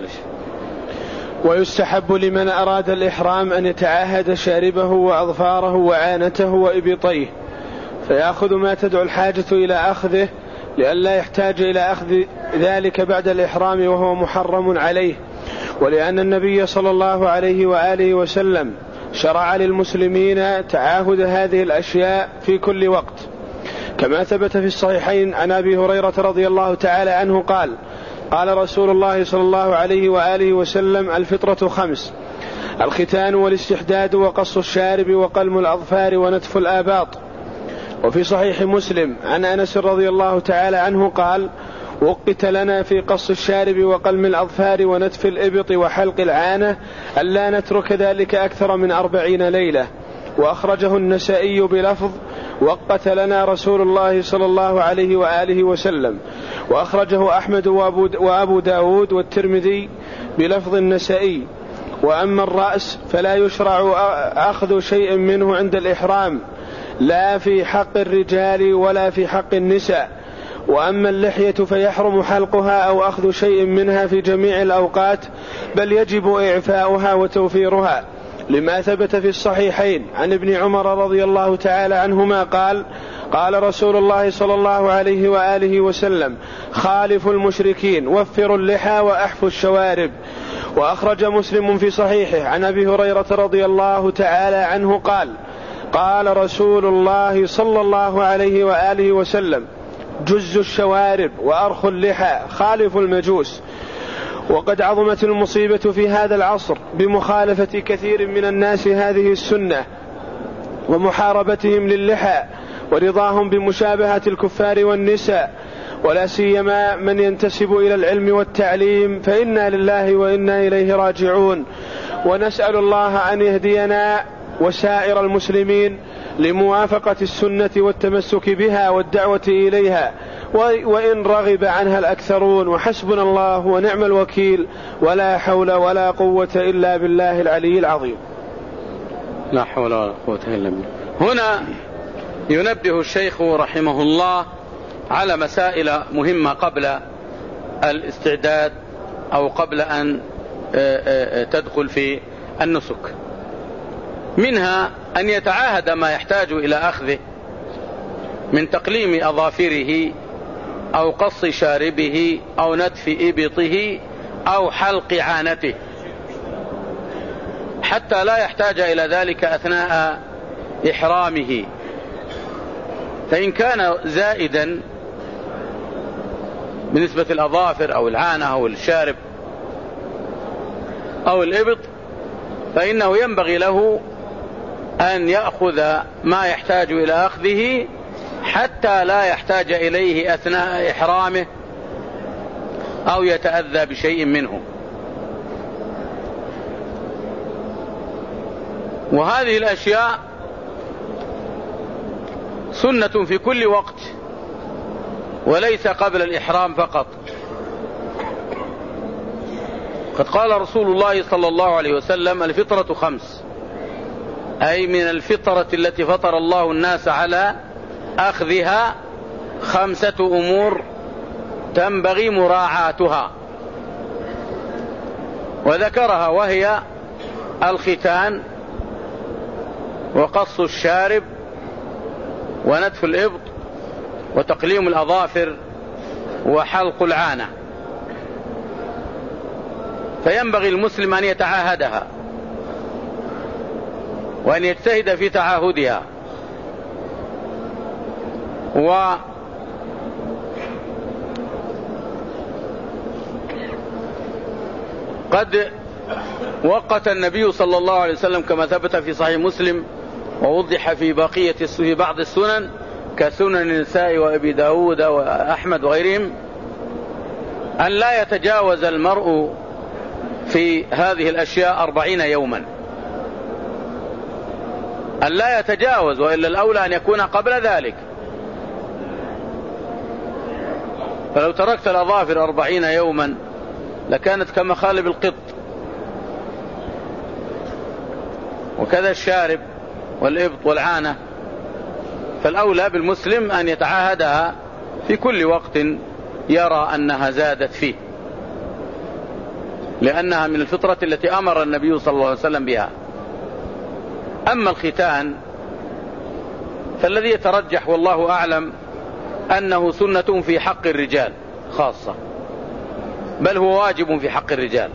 ويستحب لمن أراد الإحرام أن يتعاهد شاربه وأظفاره وعانته وإبطيه، فيأخذ ما تدعو الحاجة إلى أخذه، لئلا يحتاج إلى أخذ ذلك بعد الإحرام وهو محرم عليه، ولأن النبي صلى الله عليه وآله وسلم شرع للمسلمين تعاهد هذه الأشياء في كل وقت، كما ثبت في الصحيحين عن أبي هريرة رضي الله تعالى عنه قال: قال رسول الله صلى الله عليه وآله وسلم: الفطرة خمس: الختان والاستحداد وقص الشارب وقلم الأظفار ونتف الآباط. وفي صحيح مسلم عن أنس رضي الله تعالى عنه قال: وقت لنا في قص الشارب وقلم الأظفار ونتف الإبط وحلق العانة ألا نترك ذلك أكثر من أربعين ليلة. وأخرجه النسائي بلفظ: وقت لنا رسول الله صلى الله عليه وآله وسلم. وأخرجه أحمد وأبو داود والترمذي بلفظ النسائي: وأما الرأس فلا يشرع أخذ شيء منه عند الإحرام، لا في حق الرجال ولا في حق النساء. وأما اللحية فيحرم حلقها أو أخذ شيء منها في جميع الأوقات، بل يجب إعفاؤها وتوفيرها، لما ثبت في الصحيحين عن ابن عمر رضي الله تعالى عنهما قال: قال رسول الله صلى الله عليه وآله وسلم: خالفوا المشركين، وفروا اللحى وأحفوا الشوارب. وأخرج مسلم في صحيحه عن أبي هريرة رضي الله تعالى عنه قال: قال رسول الله صلى الله عليه وآله وسلم: جز الشوارب وأرخوا اللحى، خالفوا المجوس. وقد عظمت المصيبة في هذا العصر بمخالفة كثير من الناس هذه السنة ومحاربتهم للحى ورضاهم بمشابهة الكفار والنساء، ولا سيما من ينتسب إلى العلم والتعليم، فإنا لله وإنا إليه راجعون. ونسأل الله أن يهدينا وسائر المسلمين لموافقة السنة والتمسك بها والدعوة إليها، وإن رغب عنها الأكثرون. وحسبنا الله ونعم الوكيل، ولا حول ولا قوة إلا بالله العلي العظيم. لا حول ولا قوة إلا بالله. هنا ينبه الشيخ رحمه الله على مسائل مهمة قبل الاستعداد أو قبل أن تدخل في النسك، منها أن يتعاهد ما يحتاج إلى أخذه من تقليم أظافره أو قص شاربه أو نتف إبطه أو حلق عانته، حتى لا يحتاج إلى ذلك أثناء إحرامه. فإن كان زائدا بالنسبة الأظافر أو العانة أو الشارب أو الإبط، فإنه ينبغي له أن يأخذ ما يحتاج إلى أخذه حتى لا يحتاج إليه أثناء إحرامه أو يتأذى بشيء منه. وهذه الأشياء سنة في كل وقت وليس قبل الإحرام فقط. قد قال رسول الله صلى الله عليه وسلم: الفطرة خمس، أي من الفطرة التي فطر الله الناس على أخذها خمسة أمور تنبغي مراعاتها، وذكرها وهي الختان وقص الشارب ونتف الإبط وتقليم الأظافر وحلق العانة، فينبغي المسلم أن يتعاهدها وأن يجتهد في تعاهدها. وقد وقت النبي صلى الله عليه وسلم كما ثبت في صحيح مسلم ووضح في بقية في بعض السنن كسنن النساء وأبي داود وأحمد وغيرهم أن لا يتجاوز المرء في هذه الأشياء أربعين يوما، أن لا يتجاوز، وإلا الأولى أن يكون قبل ذلك. فلو تركت الأظافر أربعين يوما لكانت كمخالب القط، وكذا الشارب والإبط والعانة. فالأولى بالمسلم أن يتعاهدها في كل وقت يرى أنها زادت فيه، لأنها من الفطرة التي أمر النبي صلى الله عليه وسلم بها. أما الختان فالذي يترجح والله أعلم أنه سنة في حق الرجال خاصة، بل هو واجب في حق الرجال،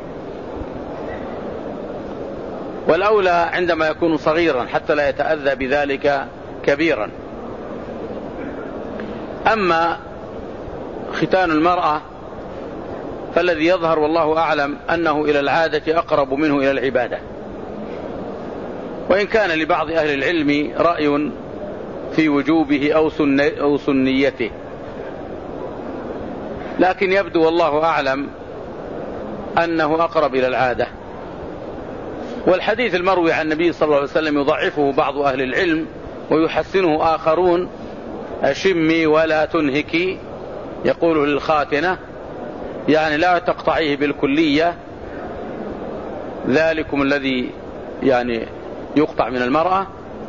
والأولى عندما يكون صغيرا حتى لا يتأذى بذلك كبيرا. أما ختان المرأة فالذي يظهر والله أعلم أنه إلى العادة أقرب منه إلى العبادة، وإن كان لبعض أهل العلم رأي في وجوبه أو, سن أو سنيته، لكن يبدو والله أعلم أنه أقرب إلى العادة. والحديث المروي عن النبي صلى الله عليه وسلم يضعفه بعض أهل العلم ويحسنه آخرون: أشمي ولا تنهكي، يقول للخاتنة، يعني لا تقطعيه بالكلية، ذلكم الذي يعني يقطع من المرأة.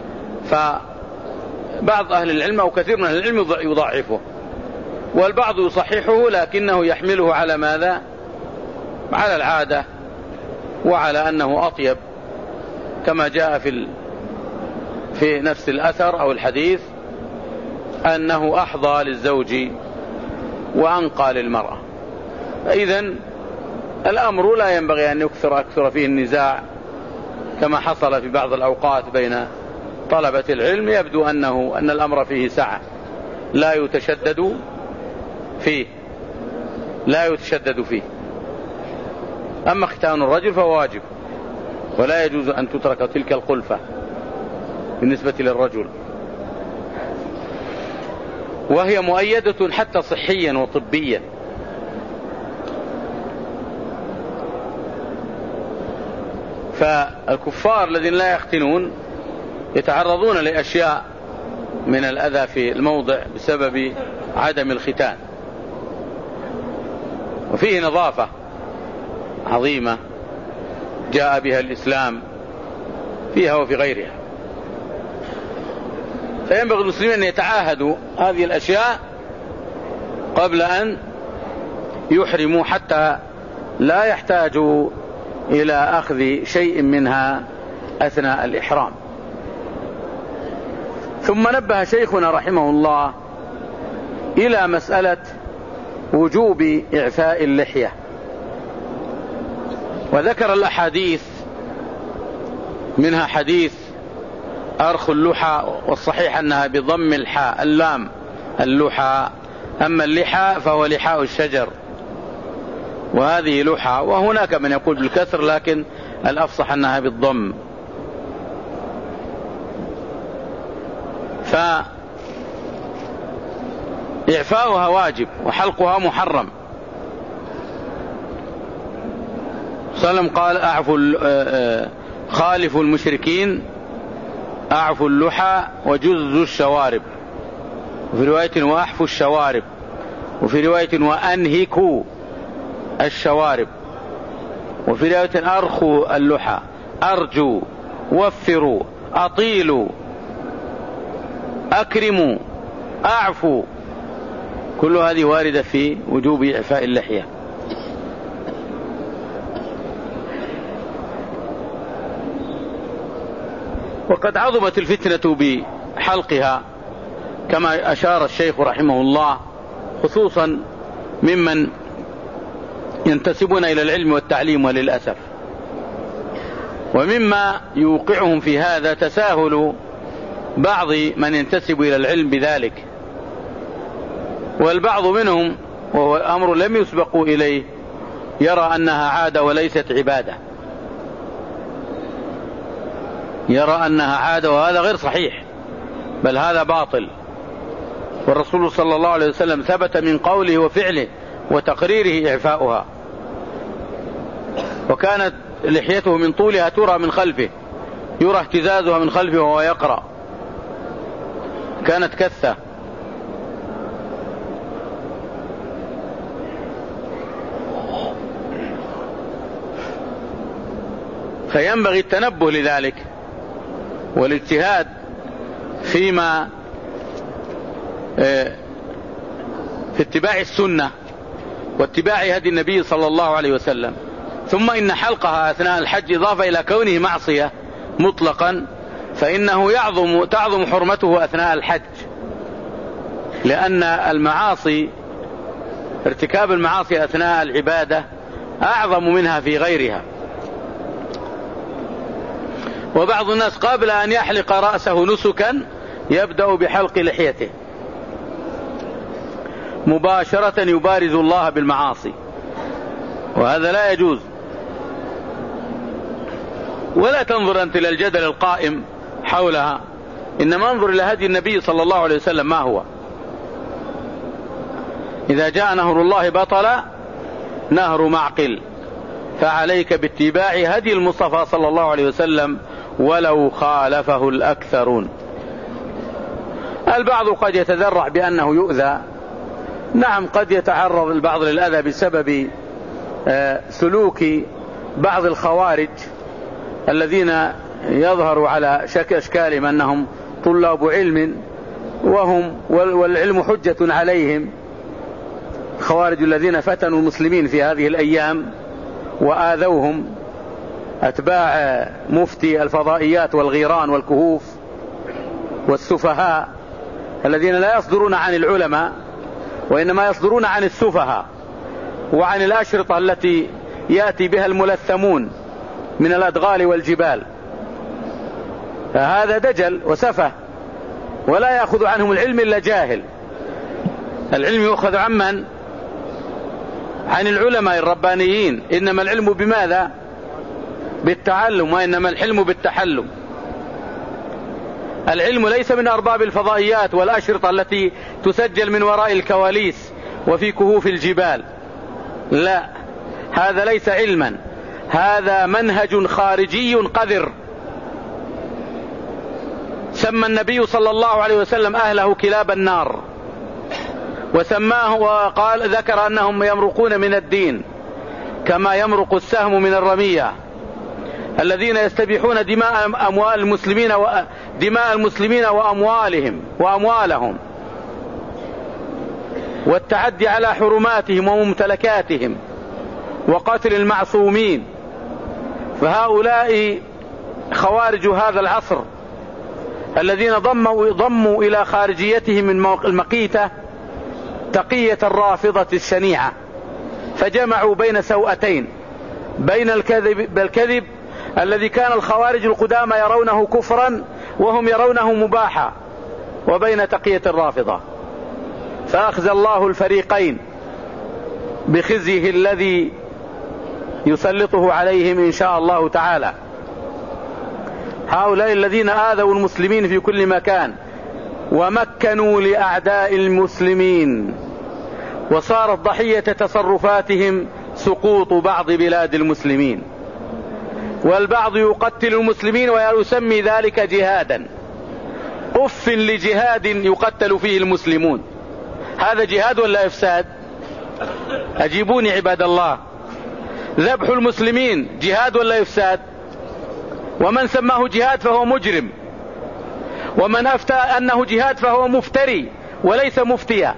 فبعض أهل العلم أو كثير من أهل العلم يضعفه، والبعض يصححه، لكنه يحمله على ماذا؟ على العادة، وعلى أنه أطيب، كما جاء في في نفس الأثر أو الحديث أنه أحظى للزوج وأنقى للمرأة. فإذن الأمر لا ينبغي أن يكثر أكثر فيه النزاع كما حصل في بعض الأوقات بين طلبة العلم. يبدو أنه أن الأمر فيه سعة، لا يتشدد فيه لا يتشدد فيه. أما ختان الرجل فهو واجب، ولا يجوز أن تترك تلك الخلفة بالنسبة للرجل، وهي مؤيدة حتى صحيا وطبيا. فالكفار الذين لا يختنون يتعرضون لأشياء من الأذى في الموضع بسبب عدم الختان، وفيه نظافة عظيمة جاء بها الإسلام فيها وفي غيرها. فينبغي المسلمين أن يتعاهدوا هذه الأشياء قبل أن يحرموا، حتى لا يحتاجوا إلى أخذ شيء منها أثناء الإحرام. ثم نبه شيخنا رحمه الله إلى مسألة وجوب إعفاء اللحية، وذكر الأحاديث، منها حديث أرخ اللحى، والصحيح أنها بضم الحاء اللام اللحى، أما اللحى فهو لحاء الشجر، وهذه لحى، وهناك من يقول بالكسر، لكن الأفصح أنها بالضم. فإعفاؤها واجب وحلقها محرم. سلم قال: أعفوا خالفوا المشركين، أعفوا اللحى وجزوا الشوارب، وفي رواية وأحفوا الشوارب، وفي رواية وأنهكوا الشوارب، وفي رواية أرخوا اللحى، أرجوا، وفروا، أطيلوا، أكرموا، أعفوا، كل هذه واردة في وجوب إعفاء اللحية. وقد عظمت الفتنة بحلقها كما أشار الشيخ رحمه الله خصوصا ممن ينتسبون إلى العلم والتعليم، وللأسف. ومما يوقعهم في هذا تساهل بعض من ينتسب إلى العلم بذلك، والبعض منهم وهو أمر لم يسبقوا إليه يرى أنها عادة وليست عبادة، يرى أنها عادة، وهذا غير صحيح، بل هذا باطل. والرسول صلى الله عليه وسلم ثبت من قوله وفعله وتقريره إعفاؤها، وكانت لحيته من طولها ترى من خلفه، يرى اهتزازها من خلفه وهو يقرأ، كانت كثة. فينبغي التنبه لذلك والاجتهاد فيما في اتباع السنة واتباع هدي النبي صلى الله عليه وسلم. ثم إن حلقها أثناء الحج إضافة إلى كونه معصية مطلقا، فإنه يعظم تعظم حرمته أثناء الحج، لأن المعاصي ارتكاب المعاصي أثناء العبادة أعظم منها في غيرها. وبعض الناس قبل أن يحلق رأسه نسكا يبدأ بحلق لحيته مباشرة، يبارز الله بالمعاصي، وهذا لا يجوز. ولا تنظر أنت إلى الجدل القائم حولها، إنما انظر إلى هدي النبي صلى الله عليه وسلم ما هو. إذا جاء نهر الله بطل نهر معقل، فعليك باتباع هدي المصطفى صلى الله عليه وسلم ولو خالفه الأكثرون. البعض قد يتذرع بأنه يؤذى، نعم قد يتعرض البعض للأذى بسبب سلوك بعض الخوارج الذين يظهر على شكل أشكالهم أنهم طلاب علم وهم والعلم حجة عليهم، خوارج الذين فتنوا المسلمين في هذه الأيام وآذوهم، أتباع مفتي الفضائيات والغيران والكهوف والسفهاء الذين لا يصدرون عن العلماء وإنما يصدرون عن السفهاء وعن الأشرطة التي يأتي بها الملثمون من الأدغال والجبال. فهذا دجل وسفه، ولا يأخذ عنهم العلم إلا جاهل. العلم يؤخذ عمن؟ عن العلماء الربانيين. إنما العلم بماذا؟ بالتعلم، وإنما الحلم بالتحلم. العلم ليس من أرباب الفضائيات والأشرطة التي تسجل من وراء الكواليس وفي كهوف الجبال، لا، هذا ليس علما، هذا منهج خارجي قذر. سمى النبي صلى الله عليه وسلم أهله كلاب النار، وسماه وقال ذكر أنهم يمرقون من الدين كما يمرق السهم من الرمية، الذين يستبيحون دماء أموال المسلمين ودماء المسلمين وأموالهم وأموالهم والتعدي على حرماتهم وممتلكاتهم وقتل المعصومين. فهؤلاء خوارج هذا العصر الذين ضموا, ضموا إلى خارجيتهم من المقيتة تقية الرافضة الشنيعة، فجمعوا بين سوءتين، بين الكذب بالكذب الذي كان الخوارج القدامى يرونه كفرا وهم يرونه مباحا، وبين تقية الرافضة، فأخزى الله الفريقين بخزيه الذي يسلطه عليهم إن شاء الله تعالى. هؤلاء الذين آذوا المسلمين في كل مكان ومكنوا لأعداء المسلمين، وصارت ضحية تصرفاتهم سقوط بعض بلاد المسلمين، والبعض يقتل المسلمين ويسمي ذلك جهادا. أف لجهاد يقتل فيه المسلمون، هذا جهاد ولا إفساد؟ أجيبوني عباد الله، ذبح المسلمين جهاد ولا إفساد؟ ومن سماه جهاد فهو مجرم، ومن أفتى أنه جهاد فهو مفتري وليس مفتيا.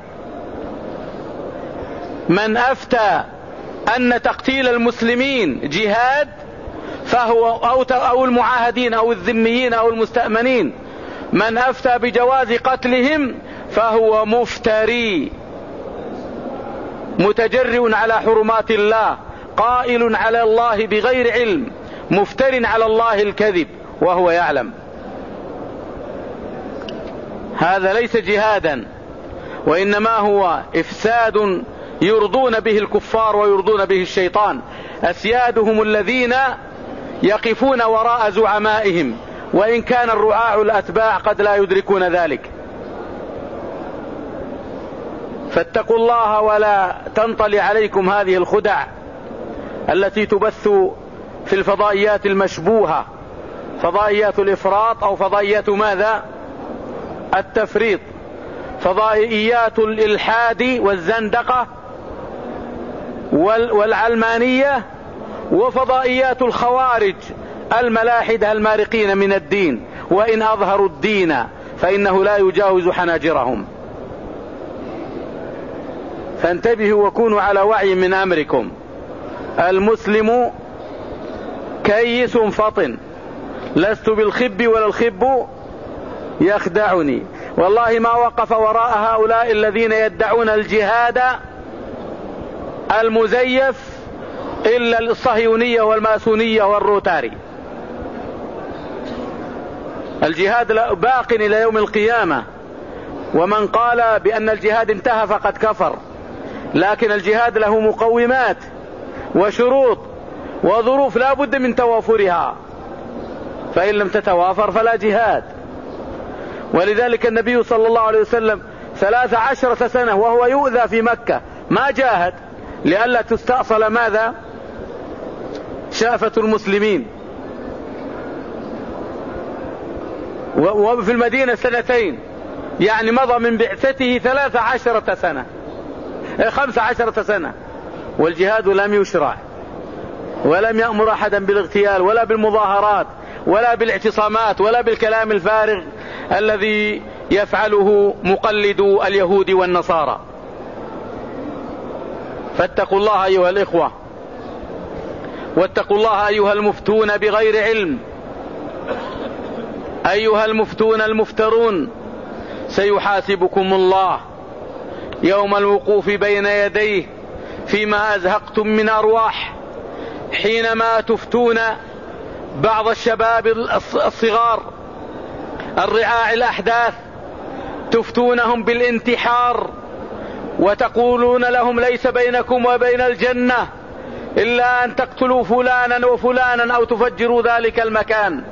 من أفتى أن تقتيل المسلمين جهاد فهو أو, أو المعاهدين أو الذميين أو المستأمنين، من أفتى بجواز قتلهم فهو مفتري متجرئ على حرمات الله، قائل على الله بغير علم، مفتر على الله الكذب وهو يعلم. هذا ليس جهادا، وإنما هو إفساد يرضون به الكفار ويرضون به الشيطان. أسيادهم الذين يقفون وراء زعمائهم، وإن كان الرعاع الأتباع قد لا يدركون ذلك. فاتقوا الله ولا تنطلي عليكم هذه الخدع التي تبث في الفضائيات المشبوهة، فضائيات الإفراط أو فضائيات ماذا؟ التفريط، فضائيات الإلحاد والزندقة والعلمانية، وفضائيات الخوارج الملاحدة المارقين من الدين، وإن أظهروا الدين فإنه لا يجاوز حناجرهم. فانتبهوا وكونوا على وعي من أمركم. المسلم كيس فطن، لست بالخب ولا الخب يخدعني. والله ما وقف وراء هؤلاء الذين يدعون الجهاد المزيف إلا الصهيونية والماسونية والروتاري. الجهاد باق إلى يوم القيامة، ومن قال بأن الجهاد انتهى فقد كفر. لكن الجهاد له مقومات وشروط وظروف لا بد من توافرها، فإن لم تتوافر فلا جهاد. ولذلك النبي صلى الله عليه وسلم ثلاث عشرة سنة وهو يؤذى في مكة ما جاهد، لئلا تستأصل ماذا؟ شافة المسلمين. وفي المدينة سنتين، يعني مضى من بعثته ثلاث عشرة سنة خمس عشرة سنة، والجهاد لم يشرع، ولم يأمر أحدا بالاغتيال ولا بالمظاهرات ولا بالاعتصامات ولا بالكلام الفارغ الذي يفعله مقلدو اليهود والنصارى. فاتقوا الله أيها الإخوة، واتقوا الله أيها المفتون بغير علم، أيها المفتون المفترون، سيحاسبكم الله يوم الوقوف بين يديه فيما أزهقتم من أرواح، حينما تفتون بعض الشباب الصغار الرعاع الأحداث، تفتونهم بالانتحار وتقولون لهم ليس بينكم وبين الجنة إلا أن تقتلوا فلانا وفلانا أو تفجروا ذلك المكان.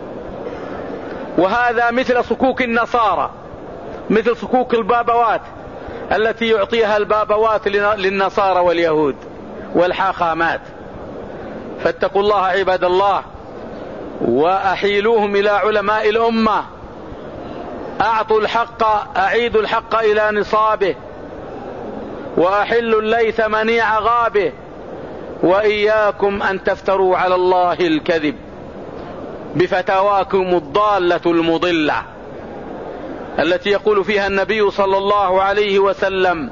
وهذا مثل صكوك النصارى، مثل صكوك البابوات التي يعطيها البابوات للنصارى واليهود والحاخامات. فاتقوا الله عباد الله، وأحيلوهم إلى علماء الأمة، أعطوا الحق، أعيدوا الحق إلى نصابه، وأحلوا الليث منيع غابه، وإياكم أن تفتروا على الله الكذب بفتاواكم الضالة المضلة التي يقول فيها النبي صلى الله عليه وسلم: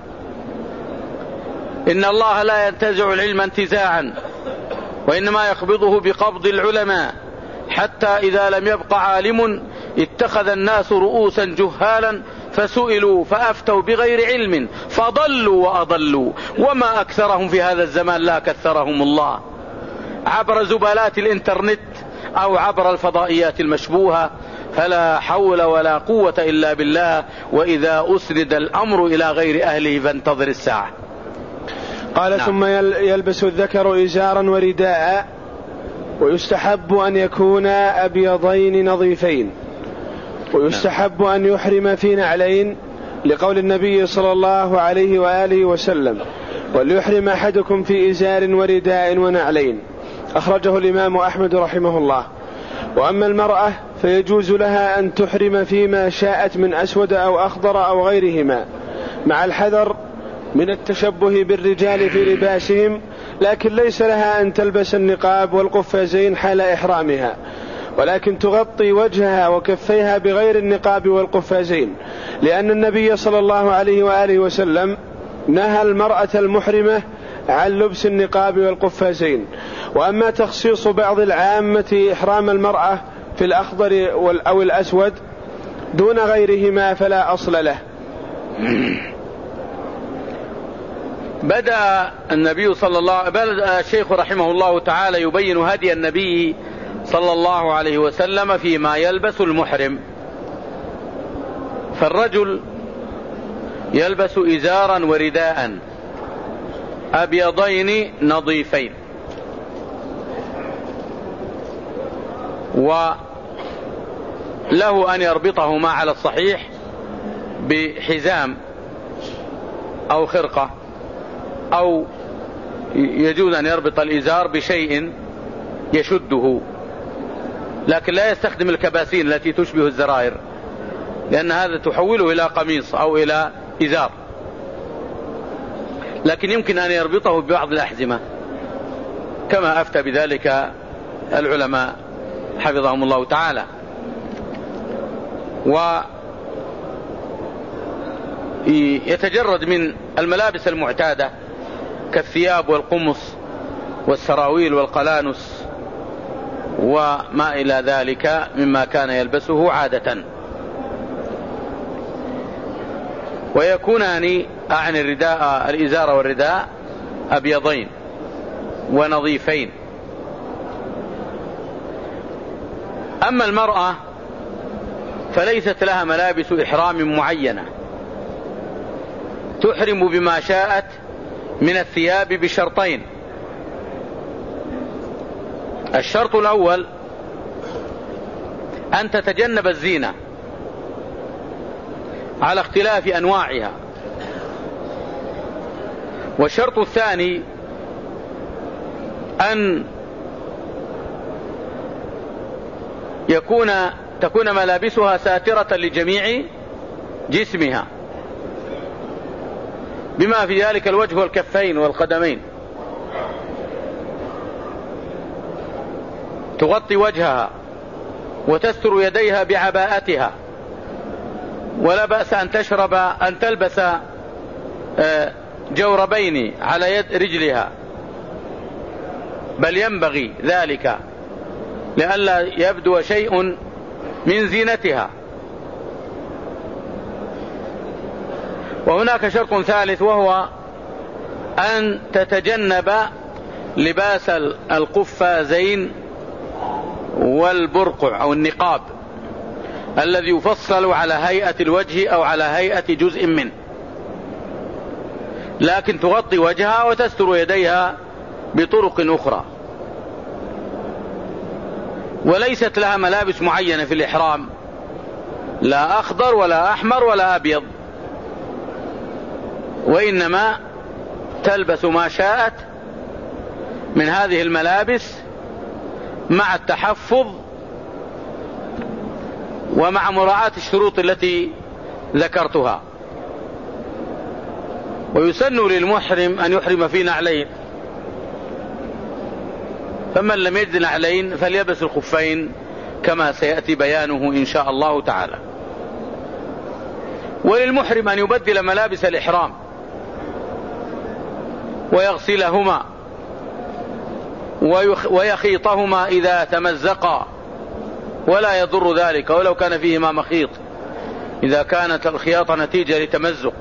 إن الله لا ينتزع العلم انتزاعا، وإنما يقبضه بقبض العلماء، حتى إذا لم يبق عالم اتخذ الناس رؤوسا جهالا فسئلوا فأفتوا بغير علم فضلوا وأضلوا، وما أكثرهم في هذا الزمان لا كثرهم الله، عبر زبالات الإنترنت أو عبر الفضائيات المشبوهة. فلا حول ولا قوة إلا بالله، وإذا أسند الأمر إلى غير أهله فانتظر الساعة. قال: نعم. ثم يلبس الذكر إزارا ورداء، ويستحب أن يكون أبيضين نظيفين، ويستحب أن يحرم في نعلين، لقول النبي صلى الله عليه وآله وسلم: وليحرم أحدكم في إزار ورداء ونعلين. أخرجه الإمام أحمد رحمه الله. وأما المرأة فيجوز لها أن تحرم فيما شاءت من أسود أو أخضر أو غيرهما، مع الحذر من التشبه بالرجال في لباسهم، لكن ليس لها أن تلبس النقاب والقفازين حال إحرامها، ولكن تغطي وجهها وكفيها بغير النقاب والقفازين، لأن النبي صلى الله عليه وآله وسلم نهى المرأة المحرمة عن لبس النقاب والقفازين. وأما تخصيص بعض العامة إحرام المرأة في الأخضر أو الأسود دون غيرهما فلا أصل له. بدأ النبي صلى الله بدأ الشيخ رحمه الله تعالى يبين هدي النبي صلى الله عليه وسلم فيما يلبس المحرم. فالرجل يلبس إزارا ورداء أبيضين نظيفين، وله أن يربطهما على الصحيح بحزام أو خرقة، أو يجوز أن يربط الإزار بشيء يشده، لكن لا يستخدم الكباسين التي تشبه الزرائر، لأن هذا تحوله إلى قميص أو إلى إزار، لكن يمكن أن يربطه ببعض الأحزمة كما أفتى بذلك العلماء حفظهم الله تعالى. ويتجرد من الملابس المعتادة كالثياب والقمص والسراويل والقلانس وما إلى ذلك مما كان يلبسه عادة. ويكونان عن الرداء الإزار والرداء أبيضين ونظيفين. أما المرأة فليست لها ملابس إحرام معينة، تحرم بما شاءت من الثياب بشرطين. الشرط الأول أن تتجنب الزينة على اختلاف أنواعها، والشرط الثاني أن يكون تكون ملابسها ساترة لجميع جسمها، بما في ذلك الوجه والكفين والقدمين، تغطي وجهها وتستر يديها بعباءتها، ولا بأس أن تشرب أن تلبس جوربين على يد رجلها، بل ينبغي ذلك لئلا يبدو شيء من زينتها. وهناك شرط ثالث، وهو أن تتجنب لباس القفازين والبرقع أو النقاب الذي يفصل على هيئة الوجه أو على هيئة جزء منه، لكن تغطي وجهها وتستر يديها بطرق أخرى. وليست لها ملابس معينة في الإحرام، لا أخضر ولا أحمر ولا أبيض، وإنما تلبس ما شاءت من هذه الملابس مع التحفظ ومع مراعاة الشروط التي ذكرتها. ويسن للمحرم أن يحرم في نعلين، فمن لم يجد نعلين فليلبس الخفين كما سيأتي بيانه إن شاء الله تعالى. وللمحرم أن يبدل ملابس الإحرام ويغسلهما ويخيطهما إذا تمزقا، ولا يضر ذلك ولو كان فيهما مخيط، إذا كانت الخياطة نتيجة لتمزق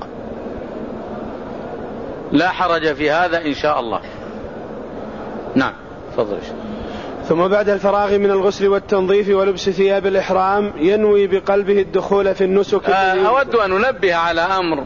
لا حرج في هذا إن شاء الله. نعم تفضل. ثم بعد الفراغ من الغسل والتنظيف ولبس ثياب الإحرام ينوي بقلبه الدخول في النسك. أود أن أنبه على أمر،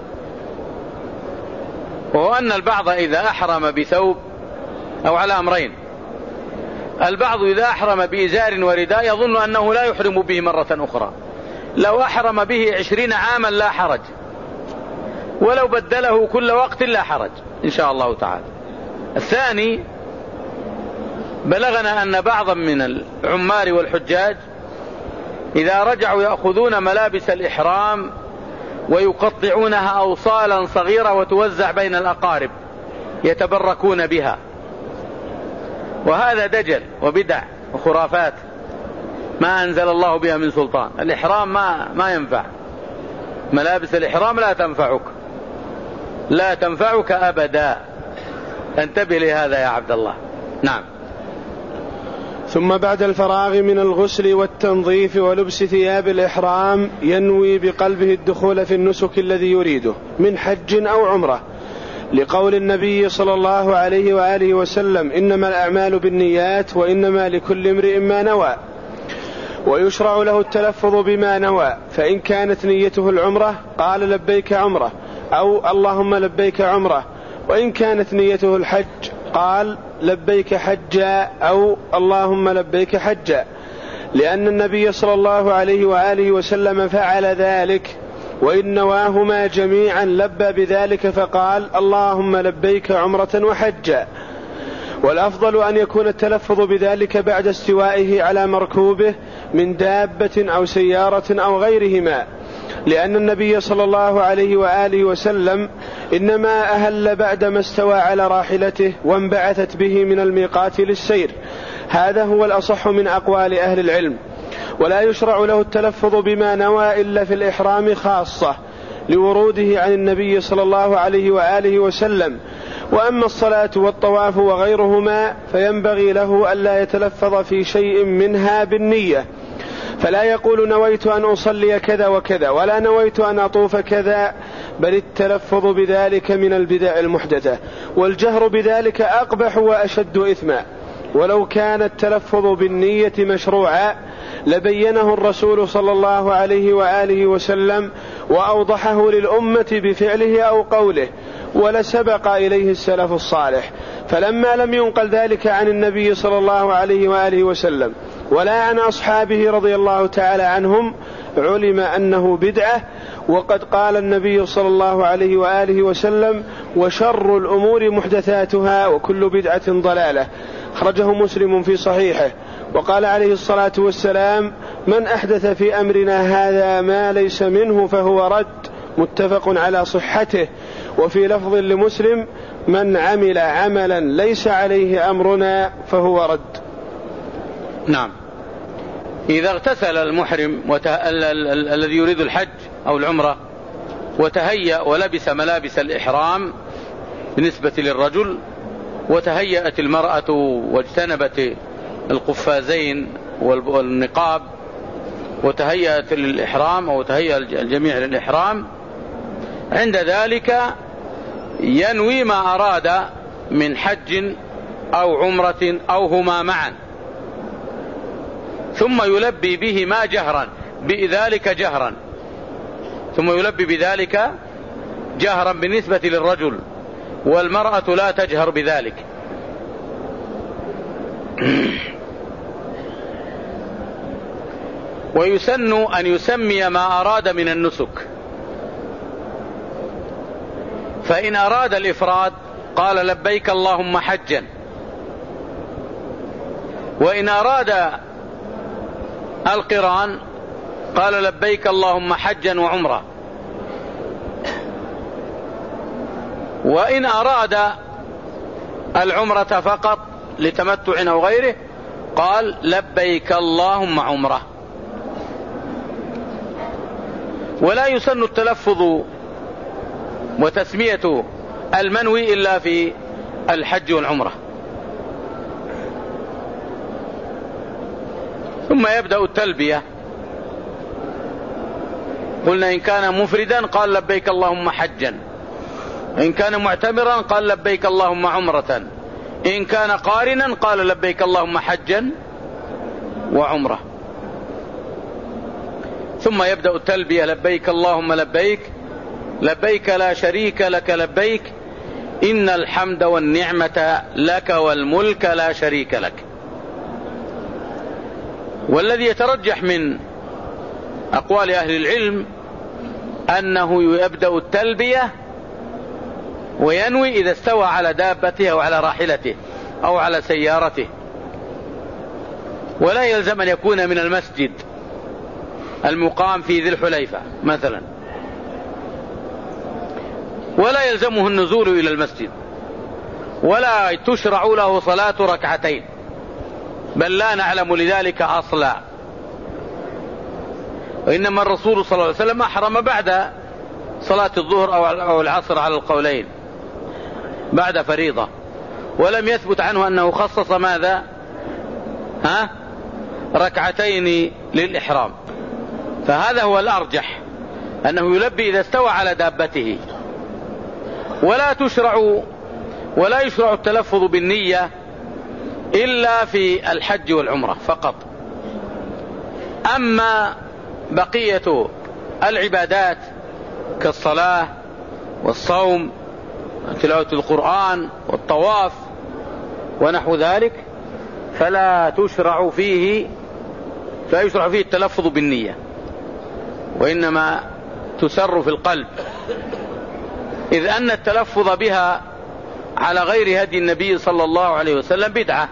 وهو أن البعض إذا أحرم بثوب، أو على أمرين: البعض إذا أحرم بإزار ورداء يظن أنه لا يحرم به مرة أخرى، لو أحرم به عشرين عاما لا حرج، ولو بدله كل وقت لا حرج إن شاء الله تعالى. الثاني: بلغنا أن بعضا من العمار والحجاج إذا رجعوا يأخذون ملابس الإحرام ويقطعونها أوصالا صغيرة وتوزع بين الأقارب يتبركون بها، وهذا دجل وبدع وخرافات ما أنزل الله بها من سلطان. الإحرام ما, ما ينفع، ملابس الإحرام لا تنفعك، لا تنفعك أبدا، انتبه لهذا يا عبد الله. نعم. ثم بعد الفراغ من الغسل والتنظيف ولبس ثياب الإحرام ينوي بقلبه الدخول في النسك الذي يريده من حج أو عمرة، لقول النبي صلى الله عليه وآله وسلم: إنما الأعمال بالنيات وإنما لكل امرئ ما نوى. ويشرع له التلفظ بما نوى، فإن كانت نيته العمرة قال: لبيك عمرة، أو اللهم لبيك عمرة. وإن كانت نيته الحج قال: لبيك حجا، أو اللهم لبيك حجا، لأن النبي صلى الله عليه وآله وسلم فعل ذلك. وإن نواهما جميعا لبى بذلك فقال: اللهم لبيك عمرة وحجا. والأفضل أن يكون التلفظ بذلك بعد استوائه على مركوبه من دابة أو سيارة أو غيرهما، لأن النبي صلى الله عليه وآله وسلم إنما أهل بعدما استوى على راحلته وانبعثت به من الميقات للسير. هذا هو الأصح من أقوال أهل العلم. ولا يشرع له التلفظ بما نوى إلا في الإحرام خاصة، لوروده عن النبي صلى الله عليه وآله وسلم. وأما الصلاة والطواف وغيرهما فينبغي له ألا يتلفظ في شيء منها بالنية، فلا يقول: نويت أن أصلي كذا وكذا، ولا نويت أن أطوف كذا، بل التلفظ بذلك من البدع المحدثة، والجهر بذلك أقبح وأشد إثما. ولو كان التلفظ بالنية مشروعا لبينه الرسول صلى الله عليه وآله وسلم وأوضحه للأمة بفعله أو قوله، ولسبق إليه السلف الصالح. فلما لم ينقل ذلك عن النبي صلى الله عليه وآله وسلم ولا عن أصحابه رضي الله تعالى عنهم علم أنه بدعة. وقد قال النبي صلى الله عليه وآله وسلم: وشر الأمور محدثاتها وكل بدعة ضلالة. أخرجه مسلم في صحيحه. وقال عليه الصلاة والسلام: من أحدث في أمرنا هذا ما ليس منه فهو رد، متفق على صحته. وفي لفظ لمسلم: من عمل عملا ليس عليه أمرنا فهو رد. نعم. إذا اغتسل المحرم وته... ال... ال... ال... الذي يريد الحج أو العمرة وتهيأ ولبس ملابس الإحرام بالنسبة للرجل، وتهيأت المرأة واجتنبت القفازين والنقاب وتهيأت للإحرام أو تهيأ الجميع للإحرام، عند ذلك ينوي ما أراد من حج أو عمرة أو هما معا، ثم يلبي بهما جهرا بذلك جهرا ثم يلبي بذلك جهرا بالنسبة للرجل، والمرأة لا تجهر بذلك. ويسن أن يسمي ما أراد من النسك، فإن أراد الإفراد قال: لبيك اللهم حجا، وإن أراد القران قال: لبيك اللهم حجا وعمرة. وإن أراد العمرة فقط لتمتع أو غيره قال: لبيك اللهم عمرة. ولا يسن التلفظ وتسمية المنوي إلا في الحج والعمرة. ثم يبدأ التلبية. قلنا إن كان مفردا قال: لبيك اللهم حجا، إن كان معتمرا قال: لبيك اللهم عمرة، إن كان قارنا قال: لبيك اللهم حجا وعمرة. ثم يبدأ التلبية: لبيك اللهم لبيك، لبيك لا شريك لك لبيك، إن الحمد والنعمة لك والملك لا شريك لك. والذي يترجح من أقوال أهل العلم أنه يبدأ التلبية وينوي إذا استوى على دابته أو على راحلته أو على سيارته، ولا يلزم أن يكون من المسجد المقام في ذي الحليفة مثلا، ولا يلزمه النزول إلى المسجد، ولا تشرع له صلاة ركعتين، بل لا نعلم لذلك أصلا. وإنما الرسول صلى الله عليه وسلم أحرم بعد صلاة الظهر أو العصر على القولين، بعد فريضة، ولم يثبت عنه أنه خصص ماذا؟ ها؟ ركعتين للإحرام. فهذا هو الأرجح، أنه يلبي إذا استوى على دابته. ولا تشرع ولا يشرع التلفظ بالنية إلا في الحج والعمرة فقط. أما بقية العبادات كالصلاة والصوم وتلاوة القرآن والطواف ونحو ذلك فلا تشرع فيه لا يشرع فيه التلفظ بالنية، وإنما تسر في القلب، إذ أن التلفظ بها على غير هدي النبي صلى الله عليه وسلم بدعة.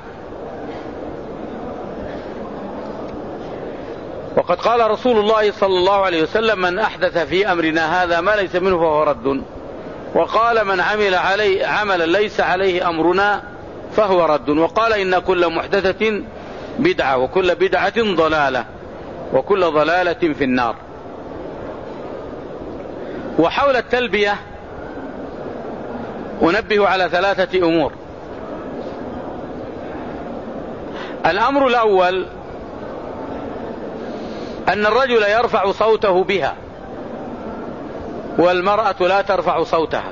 وقد قال رسول الله صلى الله عليه وسلم: من أحدث في أمرنا هذا ما ليس منه فهو رد. وقال: من عمل عليه عملا ليس عليه أمرنا فهو رد. وقال: إن كل محدثة بدعة وكل بدعة ضلالة وكل ضلالة في النار. وحول التلبية أنبه على ثلاثة أمور. الأمر الأول أن الرجل يرفع صوته بها والمرأة لا ترفع صوتها،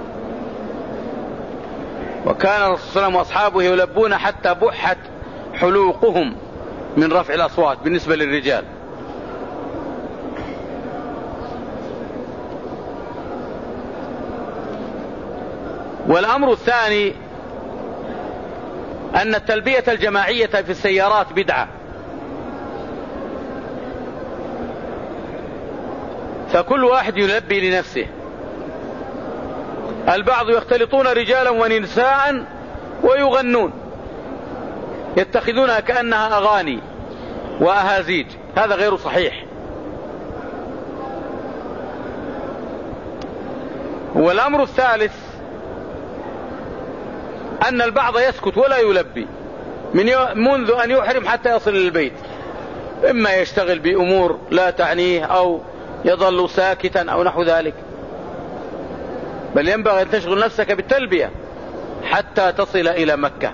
وكان الرسول صلى الله عليه وسلم وأصحابه يلبون حتى بحت حلوقهم من رفع الأصوات بالنسبة للرجال. والأمر الثاني أن التلبية الجماعية في السيارات بدعة، فكل واحد يلبي لنفسه. البعض يختلطون رجالا ونساء ويغنون يتخذونها كأنها أغاني وأهازيج، هذا غير صحيح. والأمر الثالث أن البعض يسكت ولا يلبي من منذ أن يحرم حتى يصل للبيت، إما يشتغل بأمور لا تعنيه أو يظل ساكتا أو نحو ذلك، بل ينبغي أن تشغل نفسك بالتلبية حتى تصل إلى مكة.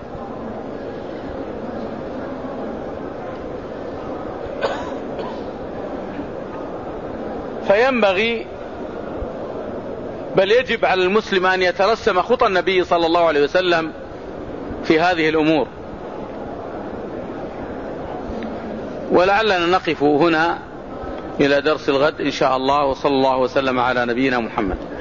فينبغي بل يجب على المسلم أن يترسم خطى النبي صلى الله عليه وسلم في هذه الأمور. ولعلنا نقف هنا إلى درس الغد إن شاء الله، وصلى الله وسلم على نبينا محمد.